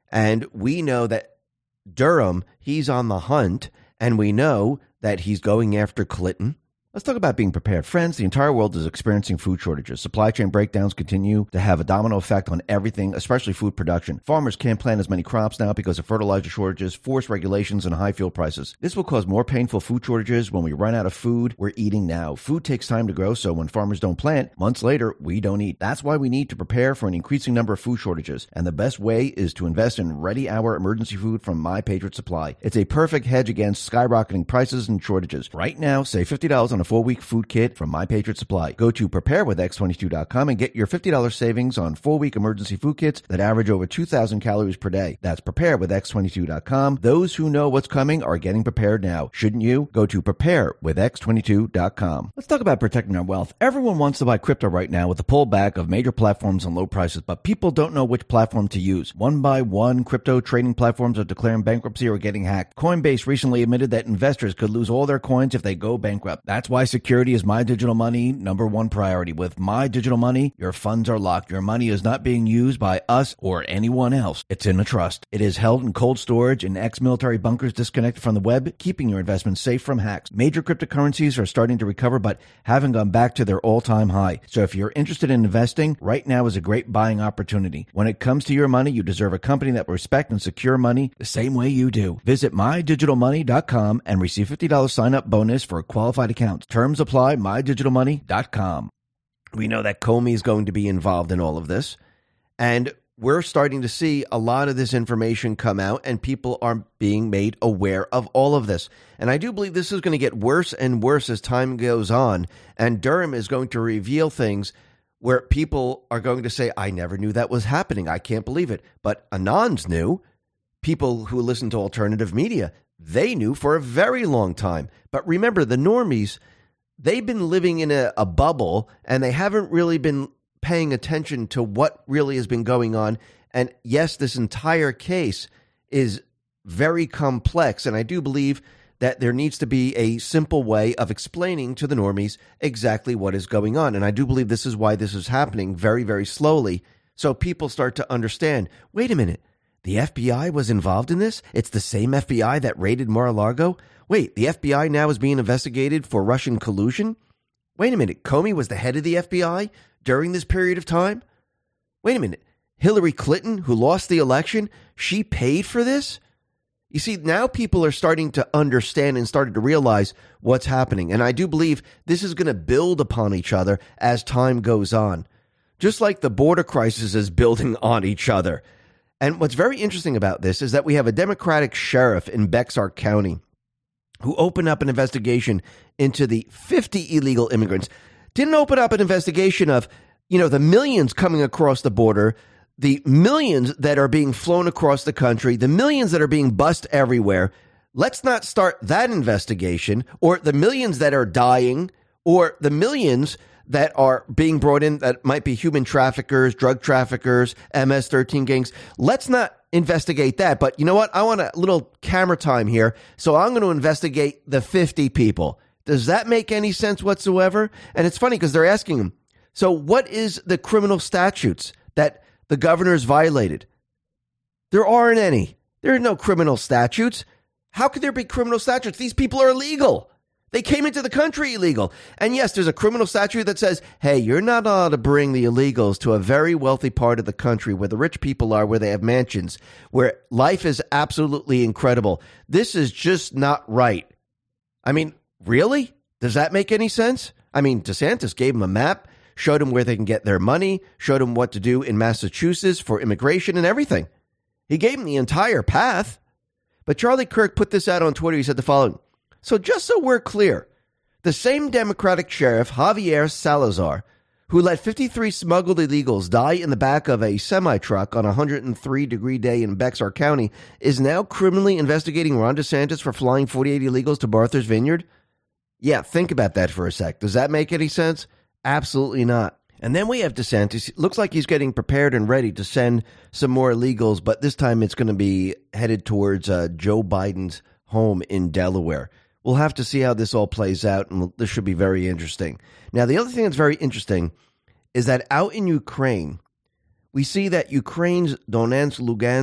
And we know that Durham, he's on the hunt, and we know that he's going after Clinton. Let's talk about being prepared. Friends, the entire world is experiencing food shortages. Supply chain breakdowns continue to have a domino effect on everything, especially food production. Farmers can't plant as many crops now because of fertilizer shortages, forced regulations, and high fuel prices. This will cause more painful food shortages when we run out of food we're eating now. Food takes time to grow, so when farmers don't plant, months later, we don't eat. That's why we need to prepare for an increasing number of food shortages. And the best way is to invest in Ready Hour emergency food from My Patriot Supply. It's a perfect hedge against skyrocketing prices and shortages. Right now, save fifty dollars on a four-week food kit from My Patriot Supply. Go to prepare with x twenty-two dot com and get your fifty dollars savings on four-week emergency food kits that average over two thousand calories per day. That's prepare with x twenty-two dot com. Those who know what's coming are getting prepared now. Shouldn't you? Go to prepare with x twenty-two dot com. Let's talk about protecting our wealth. Everyone wants to buy crypto right now with the pullback of major platforms and low prices, but people don't know which platform to use. One by one, crypto trading platforms are declaring bankruptcy or getting hacked. Coinbase recently admitted that investors could lose all their coins if they go bankrupt. That's why security is My Digital Money number one priority. With My Digital Money, your funds are locked. Your money is not being used by us or anyone else. It's in a trust. It is held in cold storage in ex-military bunkers disconnected from the web, keeping your investments safe from hacks. Major cryptocurrencies are starting to recover, but haven't gone back to their all-time high. So if you're interested in investing, right now is a great buying opportunity. When it comes to your money, you deserve a company that will respect and secure money the same way you do. Visit my digital money dot com and receive fifty dollars sign-up bonus for a qualified account. Terms apply. my digital money dot com. We know that Comey is going to be involved in all of this, and we're starting to see a lot of this information come out, and people are being made aware of all of this. And I do believe this is going to get worse and worse as time goes on, and Durham is going to reveal things where people are going to say, I never knew that was happening. I can't believe it. But Anons knew. People who listen to alternative media, they knew for a very long time. But remember, the normies, they've been living in a, a bubble, and they haven't really been paying attention to what really has been going on. And yes, this entire case is very complex, and I do believe that there needs to be a simple way of explaining to the normies exactly what is going on. And I do believe this is why this is happening very, very slowly, so people start to understand, wait a minute, the F B I was involved in this? It's the same F B I that raided Mar-a-Lago? Wait, the F B I now is being investigated for Russian collusion? Wait a minute, Comey was the head of the F B I during this period of time? Wait a minute, Hillary Clinton, who lost the election, she paid for this? You see, now people are starting to understand and starting to realize what's happening. And I do believe this is going to build upon each other as time goes on, just like the border crisis is building on each other. And what's very interesting about this is that we have a Democratic sheriff in Bexar County who opened up an investigation into the fifty illegal immigrants. Didn't open up an investigation of, you know, the millions coming across the border, the millions that are being flown across the country, the millions that are being bussed everywhere. Let's not start that investigation, or the millions that are dying, or the millions that are being brought in that might be human traffickers, drug traffickers, M S thirteen gangs. Let's not investigate that. But you know what? I want a little camera time here, so I'm going to investigate the fifty people. Does that make any sense whatsoever? And it's funny because they're asking him, so what is the criminal statutes that the governor's violated? There aren't any. There are no criminal statutes. How could there be criminal statutes? These people are illegal. They came into the country illegal. And yes, there's a criminal statute that says, hey, you're not allowed to bring the illegals to a very wealthy part of the country where the rich people are, where they have mansions, where life is absolutely incredible. This is just not right. I mean, really? Does that make any sense? I mean, DeSantis gave them a map, showed them where they can get their money, showed them what to do in Massachusetts for immigration and everything. He gave them the entire path. But Charlie Kirk put this out on Twitter. He said the following. So just so we're clear, the same Democratic sheriff, Javier Salazar, who let fifty-three smuggled illegals die in the back of a semi-truck on a one hundred three degree day in Bexar County, is now criminally investigating Ron DeSantis for flying forty-eight illegals to Martha's Vineyard? Yeah, think about that for a sec. Does that make any sense? Absolutely not. And then we have DeSantis. It looks like he's getting prepared and ready to send some more illegals, but this time it's going to be headed towards uh, Joe Biden's home in Delaware. We'll have to see how this all plays out, and this should be very interesting. Now, the other thing that's very interesting is that out in Ukraine, we see that Ukraine's Donetsk, Lugansk,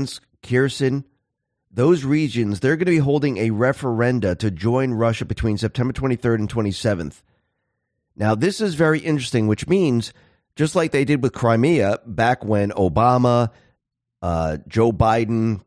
Kherson, those regions, they're going to be holding a referenda to join Russia between September twenty-third and twenty-seventh. Now, this is very interesting, which means, just like they did with Crimea back when Obama, uh, Joe Biden,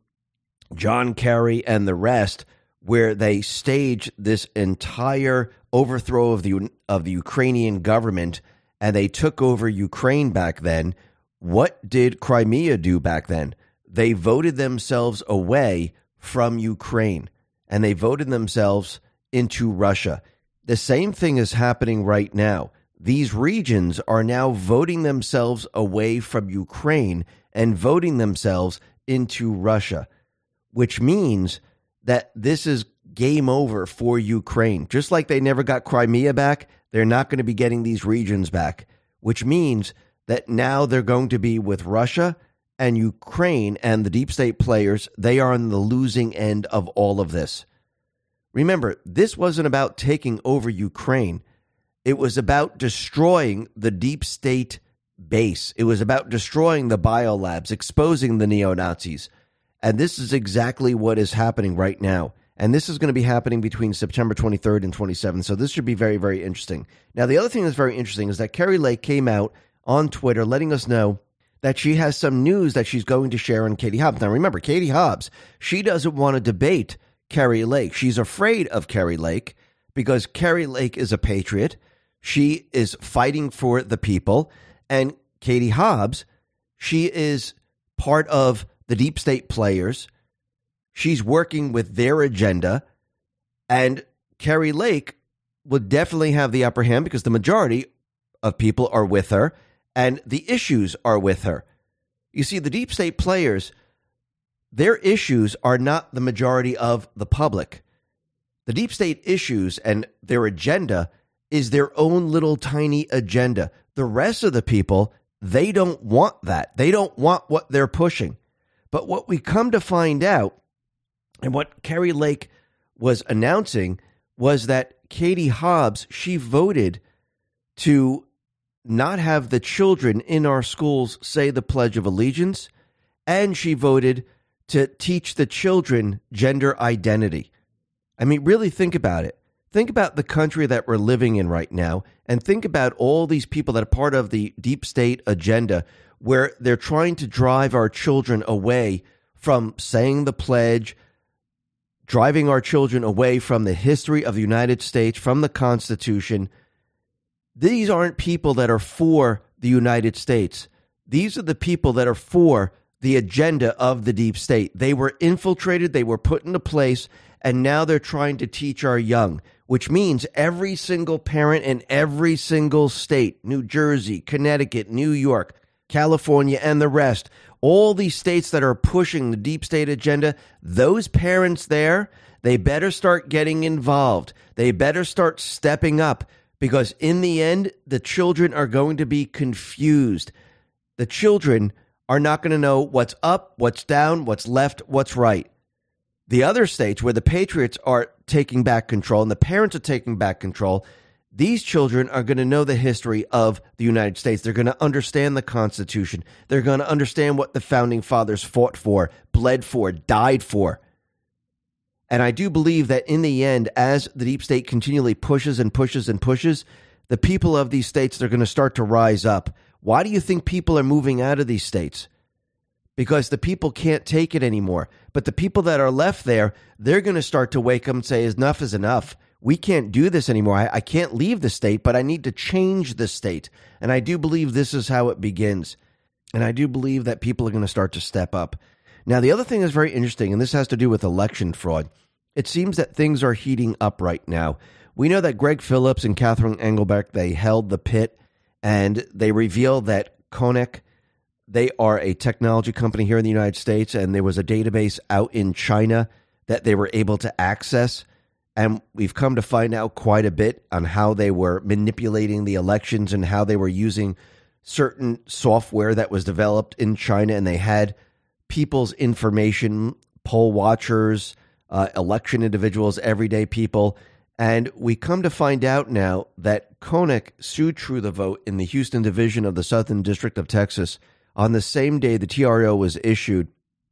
John Kerry, and the rest, where they staged this entire overthrow of the of the Ukrainian government, and they took over Ukraine back then. What did Crimea do back then? They voted themselves away from Ukraine, and they voted themselves into Russia. The same thing is happening right now. These regions are now voting themselves away from Ukraine and voting themselves into Russia, which means that this is game over for Ukraine. Just like they never got Crimea back, they're not going to be getting these regions back, which means that now they're going to be with Russia and Ukraine, and the deep state players. They are on the losing end of all of this. Remember, this wasn't about taking over Ukraine. It was about destroying the deep state base. It was about destroying the biolabs, exposing the neo-Nazis. And this is exactly what is happening right now. And this is going to be happening between September twenty-third and twenty-seventh. So this should be very, very interesting. Now, the other thing that's very interesting is that Kari Lake came out on Twitter letting us know that she has some news that she's going to share on Katie Hobbs. Now, remember, Katie Hobbs, she doesn't want to debate Kari Lake. She's afraid of Kari Lake because Kari Lake is a patriot. She is fighting for the people. And Katie Hobbs, she is part of the deep state players. She's working with their agenda. And Kari Lake would definitely have the upper hand because the majority of people are with her and the issues are with her. You see, the deep state players, their issues are not the majority of the public. The deep state issues and their agenda is their own little tiny agenda. The rest of the people, they don't want that. They don't want what they're pushing. But what we come to find out, and what Kari Lake was announcing, was that Katie Hobbs, she voted to not have the children in our schools say the Pledge of Allegiance, and she voted to teach the children gender identity. I mean, really think about it. Think about the country that we're living in right now, and think about all these people that are part of the deep state agenda where they're trying to drive our children away from saying the pledge, driving our children away from the history of the United States, from the Constitution. These aren't people that are for the United States. These are the people that are for the agenda of the deep state. They were infiltrated, they were put into place, and now they're trying to teach our young, which means every single parent in every single state, New Jersey, Connecticut, New York, California, and the rest, all these states that are pushing the deep state agenda, those parents there, they better start getting involved. They better start stepping up, because in the end, the children are going to be confused. The children are not going to know what's up, what's down, what's left, what's right. The other states where the patriots are taking back control and the parents are taking back control, these children are going to know the history of the United States. They're going to understand the Constitution. They're going to understand what the founding fathers fought for, bled for, died for. And I do believe that in the end, as the deep state continually pushes and pushes and pushes, the people of these states, they're going to start to rise up. Why do you think people are moving out of these states? Because the people can't take it anymore. But the people that are left there, they're going to start to wake up and say, enough is enough. We can't do this anymore. I, I can't leave the state, but I need to change the state. And I do believe this is how it begins. And I do believe that people are going to start to step up. Now, the other thing is very interesting, and this has to do with election fraud. It seems that things are heating up right now. We know that Greg Phillips and Catherine Engelbrecht, they held the pit, and they revealed that Koenig, they are a technology company here in the United States, and there was a database out in China that they were able to access. And we've come to find out quite a bit on how they were manipulating the elections and how they were using certain software that was developed in China, and they had people's information, poll watchers, uh, election individuals, everyday people. And we come to find out now that Koenig sued True the Vote in the Houston division of the Southern District of Texas on the same day the T R O was issued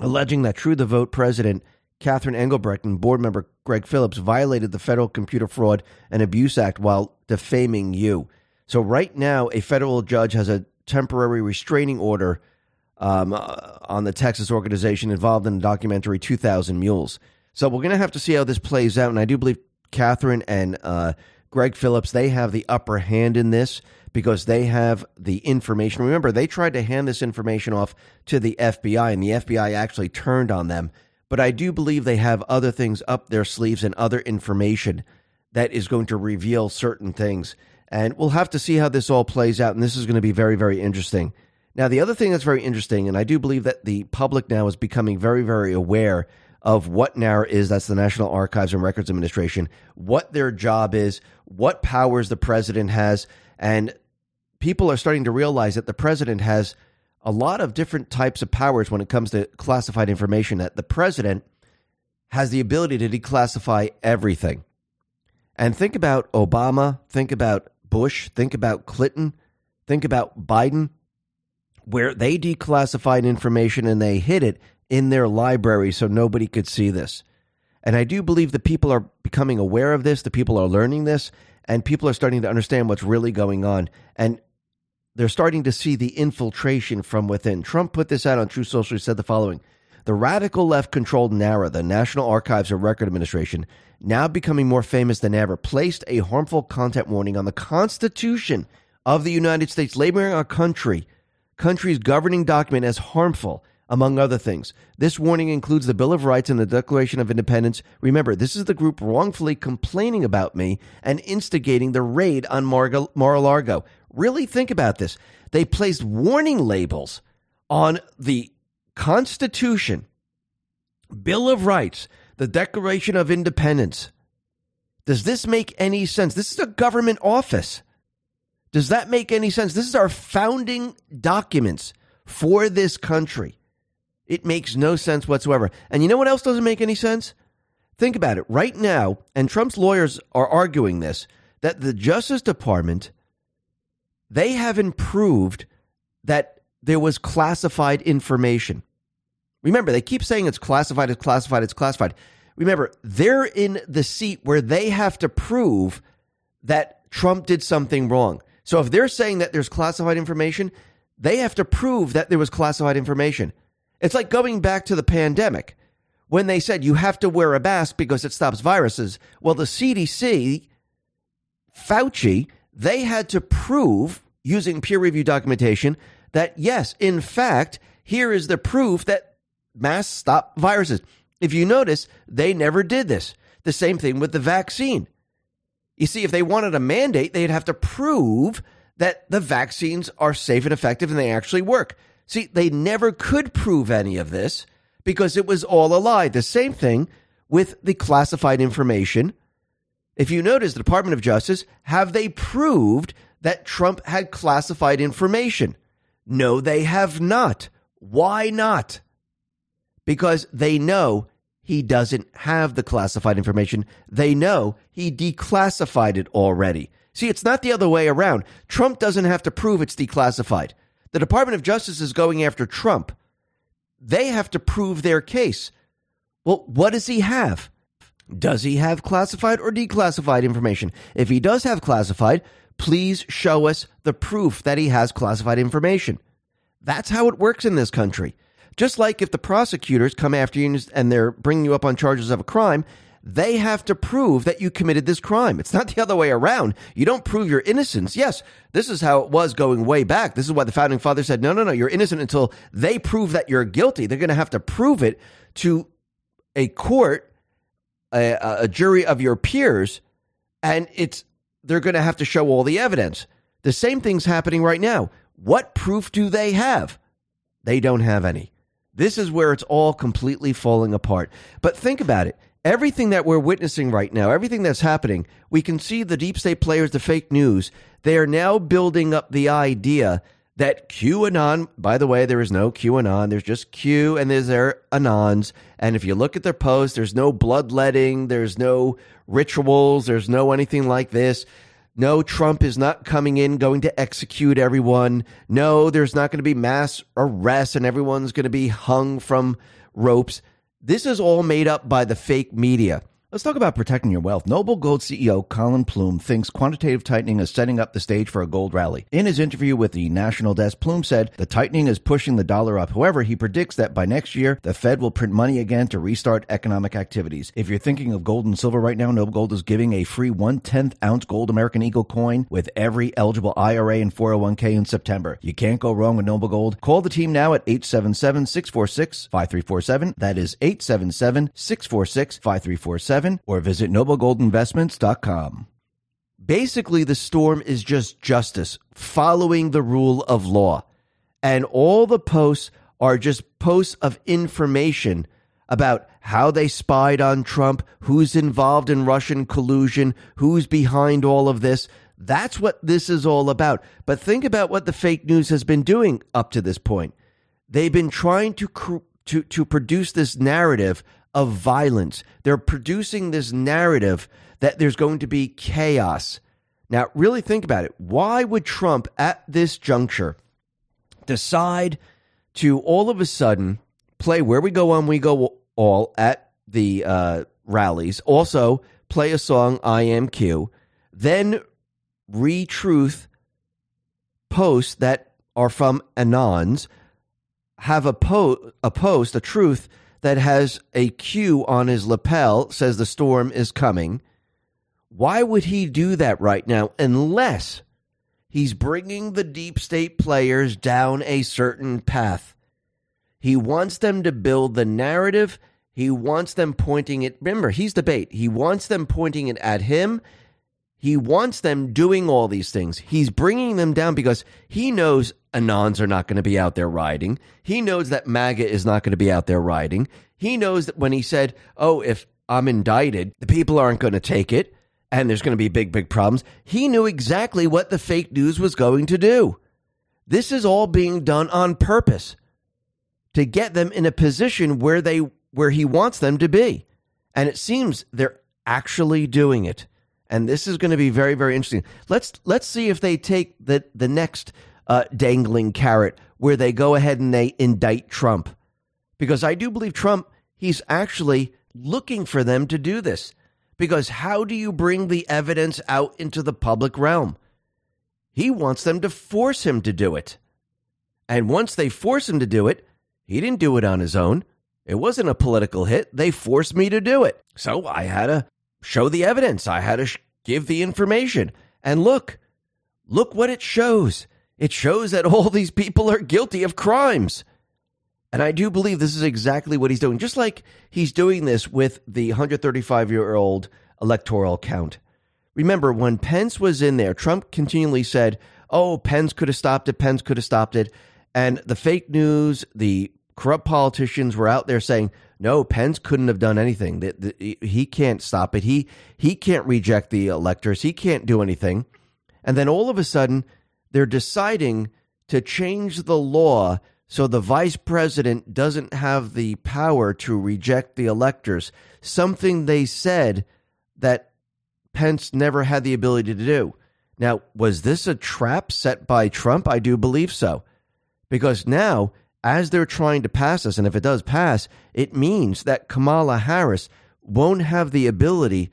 alleging that True the Vote president Catherine Engelbrecht and board member Greg Phillips violated the Federal Computer Fraud and Abuse Act while defaming you. So right now, a federal judge has a temporary restraining order um, uh, on the Texas organization involved in the documentary two thousand Mules. So we're going to have to see how this plays out. And I do believe Catherine and uh, Greg Phillips, they have the upper hand in this because they have the information. Remember, they tried to hand this information off to the F B I, and the F B I actually turned on them. But I do believe they have other things up their sleeves and other information that is going to reveal certain things. And we'll have to see how this all plays out. And this is going to be very, very interesting. Now, the other thing that's very interesting, and I do believe that the public now is becoming very, very aware of what NARA is, that's the National Archives and Records Administration, what their job is, what powers the president has. And people are starting to realize that the president has a lot of different types of powers when it comes to classified information, that the president has the ability to declassify everything. And think about Obama, think about Bush, think about Clinton, think about Biden, where they declassified information and they hid it in their library so nobody could see this. And I do believe the people are becoming aware of this, the people are learning this, and people are starting to understand what's really going on. And they're starting to see the infiltration from within. Trump put this out on Truth Social. He said the following: the radical left-controlled NARA, the National Archives and Records Administration, now becoming more famous than ever, placed a harmful content warning on the Constitution of the United States, labeling our country, country's governing document as harmful, among other things. This warning includes the Bill of Rights and the Declaration of Independence. Remember, this is the group wrongfully complaining about me and instigating the raid on Mar- Mar-a-Lago. Really think about this. They placed warning labels on the Constitution, Bill of Rights, the Declaration of Independence. Does this make any sense? This is a government office. Does that make any sense? This is our founding documents for this country. It makes no sense whatsoever. And you know what else doesn't make any sense? Think about it. Right now, and Trump's lawyers are arguing this, that the Justice Department, they haven't proved that there was classified information. Remember, they keep saying it's classified, it's classified, it's classified. Remember, they're in the seat where they have to prove that Trump did something wrong. So if they're saying that there's classified information, they have to prove that there was classified information. It's like going back to the pandemic when they said you have to wear a mask because it stops viruses. Well, the C D C, Fauci, they had to prove using peer-reviewed documentation that, yes, in fact, here is the proof that masks stop viruses. If you notice, they never did this. The same thing with the vaccine. You see, if they wanted a mandate, they'd have to prove that the vaccines are safe and effective and they actually work. See, they never could prove any of this because it was all a lie. The same thing with the classified information. If you notice, the Department of Justice, have they proved that Trump had classified information? No, they have not. Why not? Because they know he doesn't have the classified information. They know he declassified it already. See, it's not the other way around. Trump doesn't have to prove it's declassified. The Department of Justice is going after Trump. They have to prove their case. Well, what does he have? Does he have classified or declassified information? If he does have classified, please show us the proof that he has classified information. That's how it works in this country. Just like if the prosecutors come after you and they're bringing you up on charges of a crime, they have to prove that you committed this crime. It's not the other way around. You don't prove your innocence. Yes, this is how it was going way back. This is why the founding fathers said, no, no, no, you're innocent until they prove that you're guilty. They're going to have to prove it to a court, a, a jury of your peers, and it's they're going to have to show all the evidence. The same thing's happening right now. What proof do they have? They don't have any. This is where it's all completely falling apart. But think about it. Everything that we're witnessing right now, everything that's happening, we can see the deep state players, the fake news. They are now building up the idea that QAnon, by the way, there is no QAnon. There's just Q and there's their Anons. And if you look at their posts, there's no bloodletting. There's no rituals. There's no anything like this. No, Trump is not coming in going to execute everyone. No, there's not going to be mass arrests and everyone's going to be hung from ropes. This is all made up by the fake media. Let's talk about protecting your wealth. Noble Gold C E O Colin Plume thinks quantitative tightening is setting up the stage for a gold rally. In his interview with the National Desk, Plume said the tightening is pushing the dollar up. However, he predicts that by next year, the Fed will print money again to restart economic activities. If you're thinking of gold and silver right now, Noble Gold is giving a free one-tenth ounce gold American Eagle coin with every eligible I R A and four oh one k in September. You can't go wrong with Noble Gold. Call the team now at eight seven seven, six four six, five three four seven. That is eight seven seven, six four six, five three four seven. Or visit noble gold investments dot com. Basically, the storm is just justice, following the rule of law. And all the posts are just posts of information about how they spied on Trump, who's involved in Russian collusion, who's behind all of this. That's what this is all about. But think about what the fake news has been doing up to this point. They've been trying to cr- to to produce this narrative of violence. They're producing this narrative that there's going to be chaos. Now, really think about it. Why would Trump at this juncture decide to all of a sudden play Where We Go On, We Go All at the uh, rallies, also play a song, I Am Q, then re-truth posts that are from Anons, have a, po- a post, a truth that has a Q on his lapel, says the storm is coming. Why would he do that right now unless he's bringing the deep state players down a certain path? He wants them to build the narrative. He wants them pointing it. Remember, he's the bait. He wants them pointing it at him. He wants them doing all these things. He's bringing them down because he knows Anons are not going to be out there riding. He knows that MAGA is not going to be out there riding. He knows that when he said, oh, if I'm indicted, the people aren't going to take it and there's going to be big, big problems. He knew exactly what the fake news was going to do. This is all being done on purpose to get them in a position where they where he wants them to be. And it seems they're actually doing it. And this is going to be very, very interesting. Let's let's see if they take the, the next uh, dangling carrot where they go ahead and they indict Trump. Because I do believe Trump, he's actually looking for them to do this. Because how do you bring the evidence out into the public realm? He wants them to force him to do it. And once they force him to do it, he didn't do it on his own. It wasn't a political hit. They forced me to do it. So I had to show the evidence. I had to sh- give the information. And look, look what it shows. It shows that all these people are guilty of crimes. And I do believe this is exactly what he's doing. Just like he's doing this with the one hundred thirty-five-year-old electoral count. Remember, when Pence was in there, Trump continually said, oh, Pence could have stopped it. Pence could have stopped it. And the fake news, the corrupt politicians were out there saying, no, Pence couldn't have done anything. The, the, he can't stop it. He he can't reject the electors. He can't do anything. And then all of a sudden, they're deciding to change the law so the vice president doesn't have the power to reject the electors, something they said that Pence never had the ability to do. Now, was this a trap set by Trump? I do believe so. Because now, as they're trying to pass this, and if it does pass, it means that Kamala Harris won't have the ability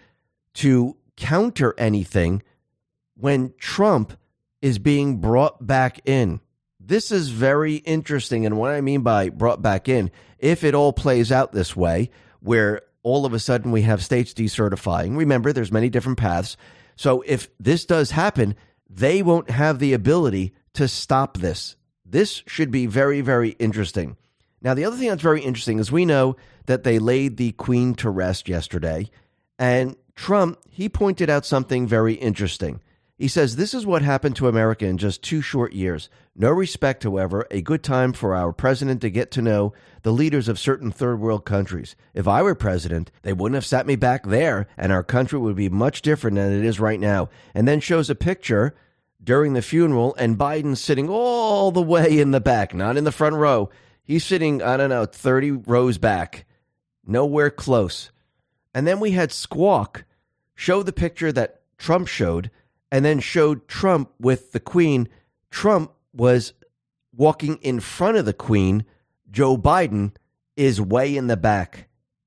to counter anything when Trump is being brought back in. This is very interesting. And what I mean by brought back in, if it all plays out this way, where all of a sudden we have states decertifying, remember, there's many different paths. So if this does happen, they won't have the ability to stop this. This should be very, very interesting. Now, the other thing that's very interesting is we know that they laid the Queen to rest yesterday, and Trump, he pointed out something very interesting. He says, this is what happened to America in just two short years. No respect, however, a good time for our president to get to know the leaders of certain third world countries. If I were president, they wouldn't have sat me back there, and our country would be much different than it is right now. And then shows a picture during the funeral, and Biden sitting all the way in the back, not in the front row. He's sitting, I don't know, thirty rows back, nowhere close. And then we had Squawk show the picture that Trump showed, and then showed Trump with the Queen. Trump was walking in front of the Queen, Joe Biden is way in the back.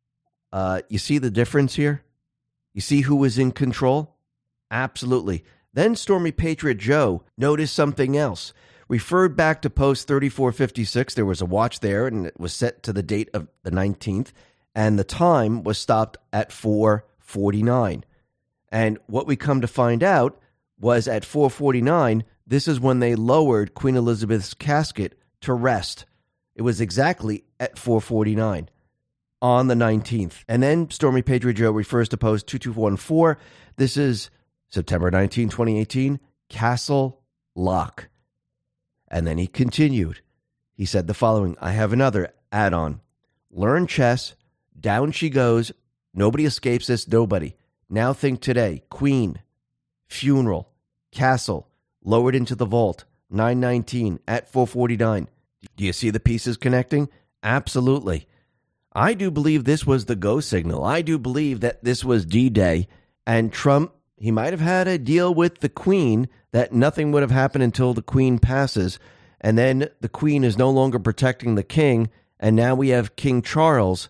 Uh, you see the difference here? You see who was in control? Absolutely. Then Stormy Patriot Joe noticed something else. Referred back to post thirty-four fifty-six. There was a watch there, and it was set to the date of the nineteenth, and the time was stopped at four forty-nine. And what we come to find out was at four forty-nine, this is when they lowered Queen Elizabeth's casket to rest. It was exactly at four forty-nine on the nineteenth. And then Stormy Patriot Joe refers to post two two one four. This is September nineteenth, twenty eighteen, Castle Lock. And then he continued. He said the following, I have another add-on. Learn chess. Down she goes. Nobody escapes this. Nobody. Now think today. Queen. Funeral. Castle. Lowered into the vault. nine nineteen at four forty-nine. Do you see the pieces connecting? Absolutely. I do believe this was the go signal. I do believe that this was D-Day. And Trump, he might have had a deal with the Queen that nothing would have happened until the Queen passes. And then the Queen is no longer protecting the King. And now we have King Charles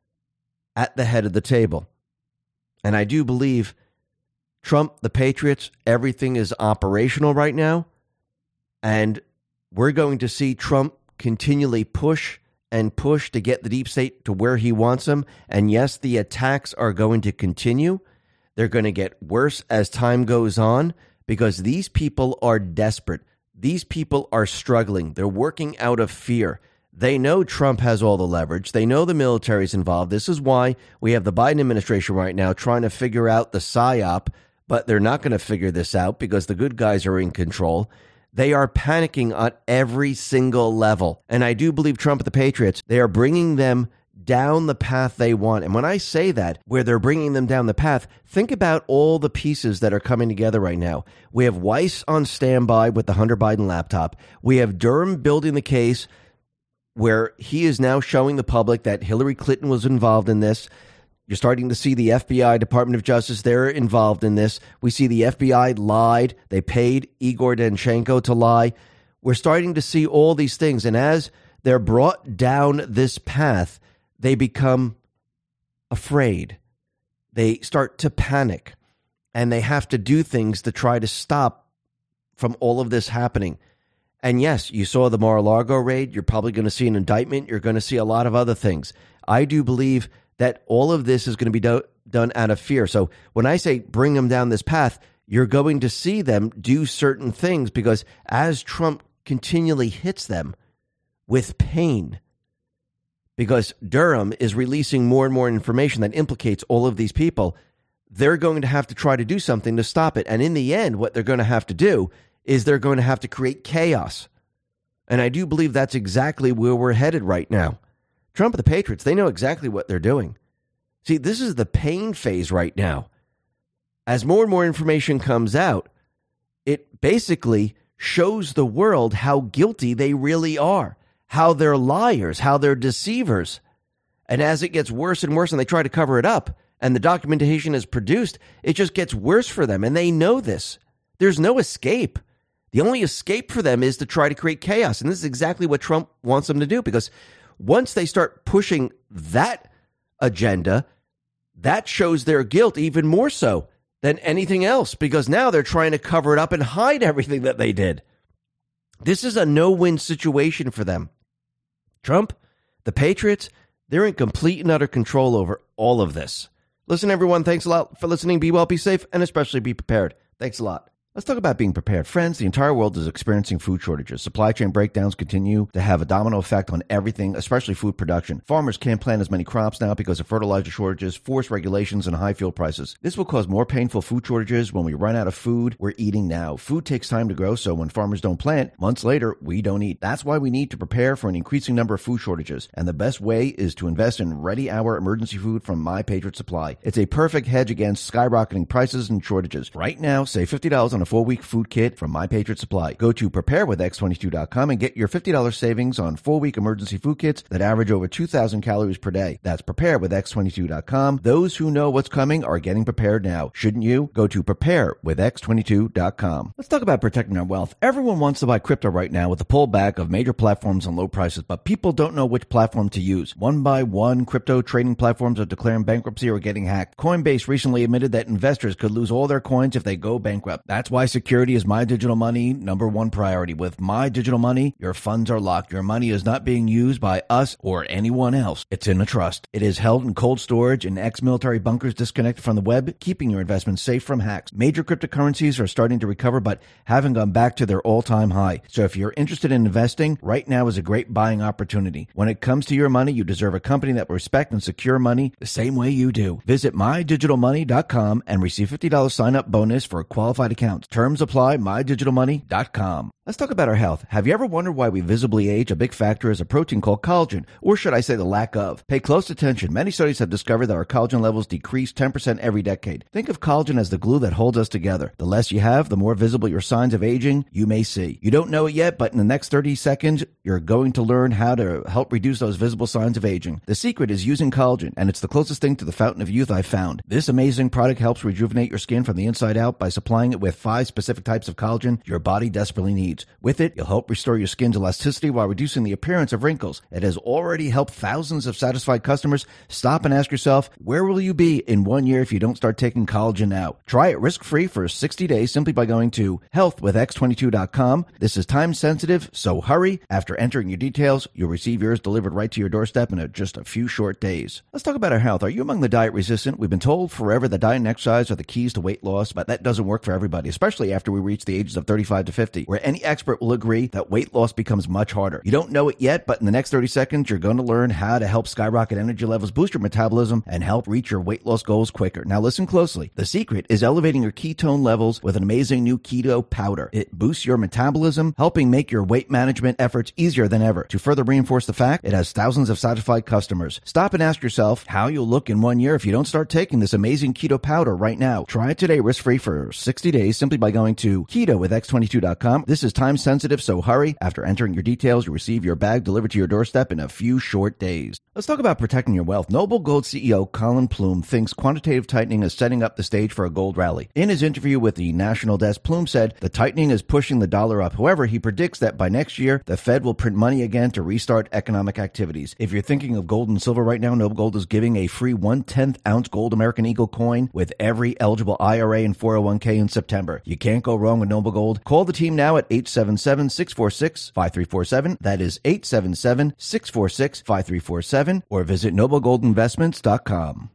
at the head of the table. And I do believe Trump, the Patriots, everything is operational right now. And we're going to see Trump continually push and push to get the deep state to where he wants them. And yes, the attacks are going to continue. They're going to get worse as time goes on because these people are desperate. These people are struggling. They're working out of fear. They know Trump has all the leverage. They know the military's involved. This is why we have the Biden administration right now trying to figure out the psyop, but they're not going to figure this out because the good guys are in control. They are panicking on every single level. And I do believe Trump and the Patriots, they are bringing them down the path they want. And when I say that, where they're bringing them down the path, think about all the pieces that are coming together right now. We have Weiss on standby with the Hunter Biden laptop. We have Durham building the case where he is now showing the public that Hillary Clinton was involved in this. You're starting to see the F B I, Department of Justice, they're involved in this. We see the F B I lied. They paid Igor Danchenko to lie. We're starting to see all these things. And as they're brought down this path, they become afraid. They start to panic. And they have to do things to try to stop from all of this happening. And yes, you saw the Mar-a-Lago raid. You're probably going to see an indictment. You're going to see a lot of other things. I do believe that all of this is going to be do- done out of fear. So when I say bring them down this path, you're going to see them do certain things because as Trump continually hits them with pain, because Durham is releasing more and more information that implicates all of these people, they're going to have to try to do something to stop it. And in the end, what they're going to have to do is they're going to have to create chaos. And I do believe that's exactly where we're headed right now. Trump and the Patriots, they know exactly what they're doing. See, this is the pain phase right now. As more and more information comes out, it basically shows the world how guilty they really are, how they're liars, how they're deceivers. And as it gets worse and worse and they try to cover it up and the documentation is produced, it just gets worse for them. And they know this. There's no escape. The only escape for them is to try to create chaos. And this is exactly what Trump wants them to do, because once they start pushing that agenda, that shows their guilt even more so than anything else, because now they're trying to cover it up and hide everything that they did. This is a no-win situation for them. Trump, the Patriots, they're in complete and utter control over all of this. Listen, everyone, thanks a lot for listening. Be well, be safe, and especially be prepared. Thanks a lot. Let's talk about being prepared. Friends, the entire world is experiencing food shortages. Supply chain breakdowns continue to have a domino effect on everything, especially food production. Farmers can't plant as many crops now because of fertilizer shortages, forced regulations, and high fuel prices. This will cause more painful food shortages when we run out of food we're eating now. Food takes time to grow, so when farmers don't plant, months later, we don't eat. That's why we need to prepare for an increasing number of food shortages. And the best way is to invest in Ready Hour emergency food from My Patriot Supply. It's a perfect hedge against skyrocketing prices and shortages. Right now, save fifty dollars on a four-week food kit from My Patriot Supply. Go to prepare with x twenty-two dot com and get your fifty dollars savings on four-week emergency food kits that average over two thousand calories per day. That's prepare with x twenty-two dot com. Those who know what's coming are getting prepared now. Shouldn't you? Go to prepare with x twenty-two dot com. Let's talk about protecting our wealth. Everyone wants to buy crypto right now with the pullback of major platforms and low prices, but people don't know which platform to use. One by one, crypto trading platforms are declaring bankruptcy or getting hacked. Coinbase recently admitted that investors could lose all their coins if they go bankrupt. That's why security is My Digital Money number one priority. With My Digital Money, your funds are locked. Your money is not being used by us or anyone else. It's in a trust. It is held in cold storage in ex-military bunkers disconnected from the web, keeping your investments safe from hacks. Major cryptocurrencies are starting to recover, but haven't gone back to their all-time high. So if you're interested in investing, right now is a great buying opportunity. When it comes to your money, you deserve a company that will respect and secure money the same way you do. Visit my digital money dot com and receive fifty dollars sign-up bonus for a qualified account. Terms apply. my digital money dot com. Let's talk about our health. Have you ever wondered why we visibly age? A big factor is a protein called collagen, or should I say the lack of. Pay close attention. Many studies have discovered that our collagen levels decrease ten percent every decade. Think of collagen as the glue that holds us together. The less you have, the more visible your signs of aging you may see. You don't know it yet, but in the next thirty seconds, you're going to learn how to help reduce those visible signs of aging. The secret is using collagen, and it's the closest thing to the fountain of youth I've found. This amazing product helps rejuvenate your skin from the inside out by supplying it with five specific types of collagen your body desperately needs. With it, you'll help restore your skin's elasticity while reducing the appearance of wrinkles. It has already helped thousands of satisfied customers. Stop and ask yourself, where will you be in one year if you don't start taking collagen now? Try it risk-free for sixty days simply by going to health with x twenty-two dot com. This is time sensitive, so hurry. After entering your details, you'll receive yours delivered right to your doorstep in a, just a few short days. Let's talk about our health. Are you among the diet resistant? We've been told forever that diet and exercise are the keys to weight loss, but that doesn't work for everybody, especially after we reach the ages of thirty-five to fifty, where any expert will agree that weight loss becomes much harder. You don't know it yet, but in the next thirty seconds, you're going to learn how to help skyrocket energy levels, boost your metabolism, and help reach your weight loss goals quicker. Now listen closely. The secret is elevating your ketone levels with an amazing new keto powder. It boosts your metabolism, helping make your weight management efforts easier than ever. To further reinforce the fact, it has thousands of satisfied customers. Stop and ask yourself how you'll look in one year if you don't start taking this amazing keto powder right now. Try it today risk-free for sixty days simply by going to keto with x twenty-two dot com. This is time sensitive, so hurry. After entering your details, you'll receive your bag delivered to your doorstep in a few short days. Let's talk about protecting your wealth. Noble Gold C E O Colin Plume thinks quantitative tightening is setting up the stage for a gold rally. In his interview with the National Desk, Plume said the tightening is pushing the dollar up. However, he predicts that by next year, the Fed will print money again to restart economic activities. If you're thinking of gold and silver right now, Noble Gold is giving a free one-tenth ounce gold American Eagle coin with every eligible I R A and four oh one k in September. You can't go wrong with Noble Gold. Call the team now at eight seven seven, six four six, five three four seven. That is eight seven seven, six four six, five three four seven, or visit noble gold investments dot com.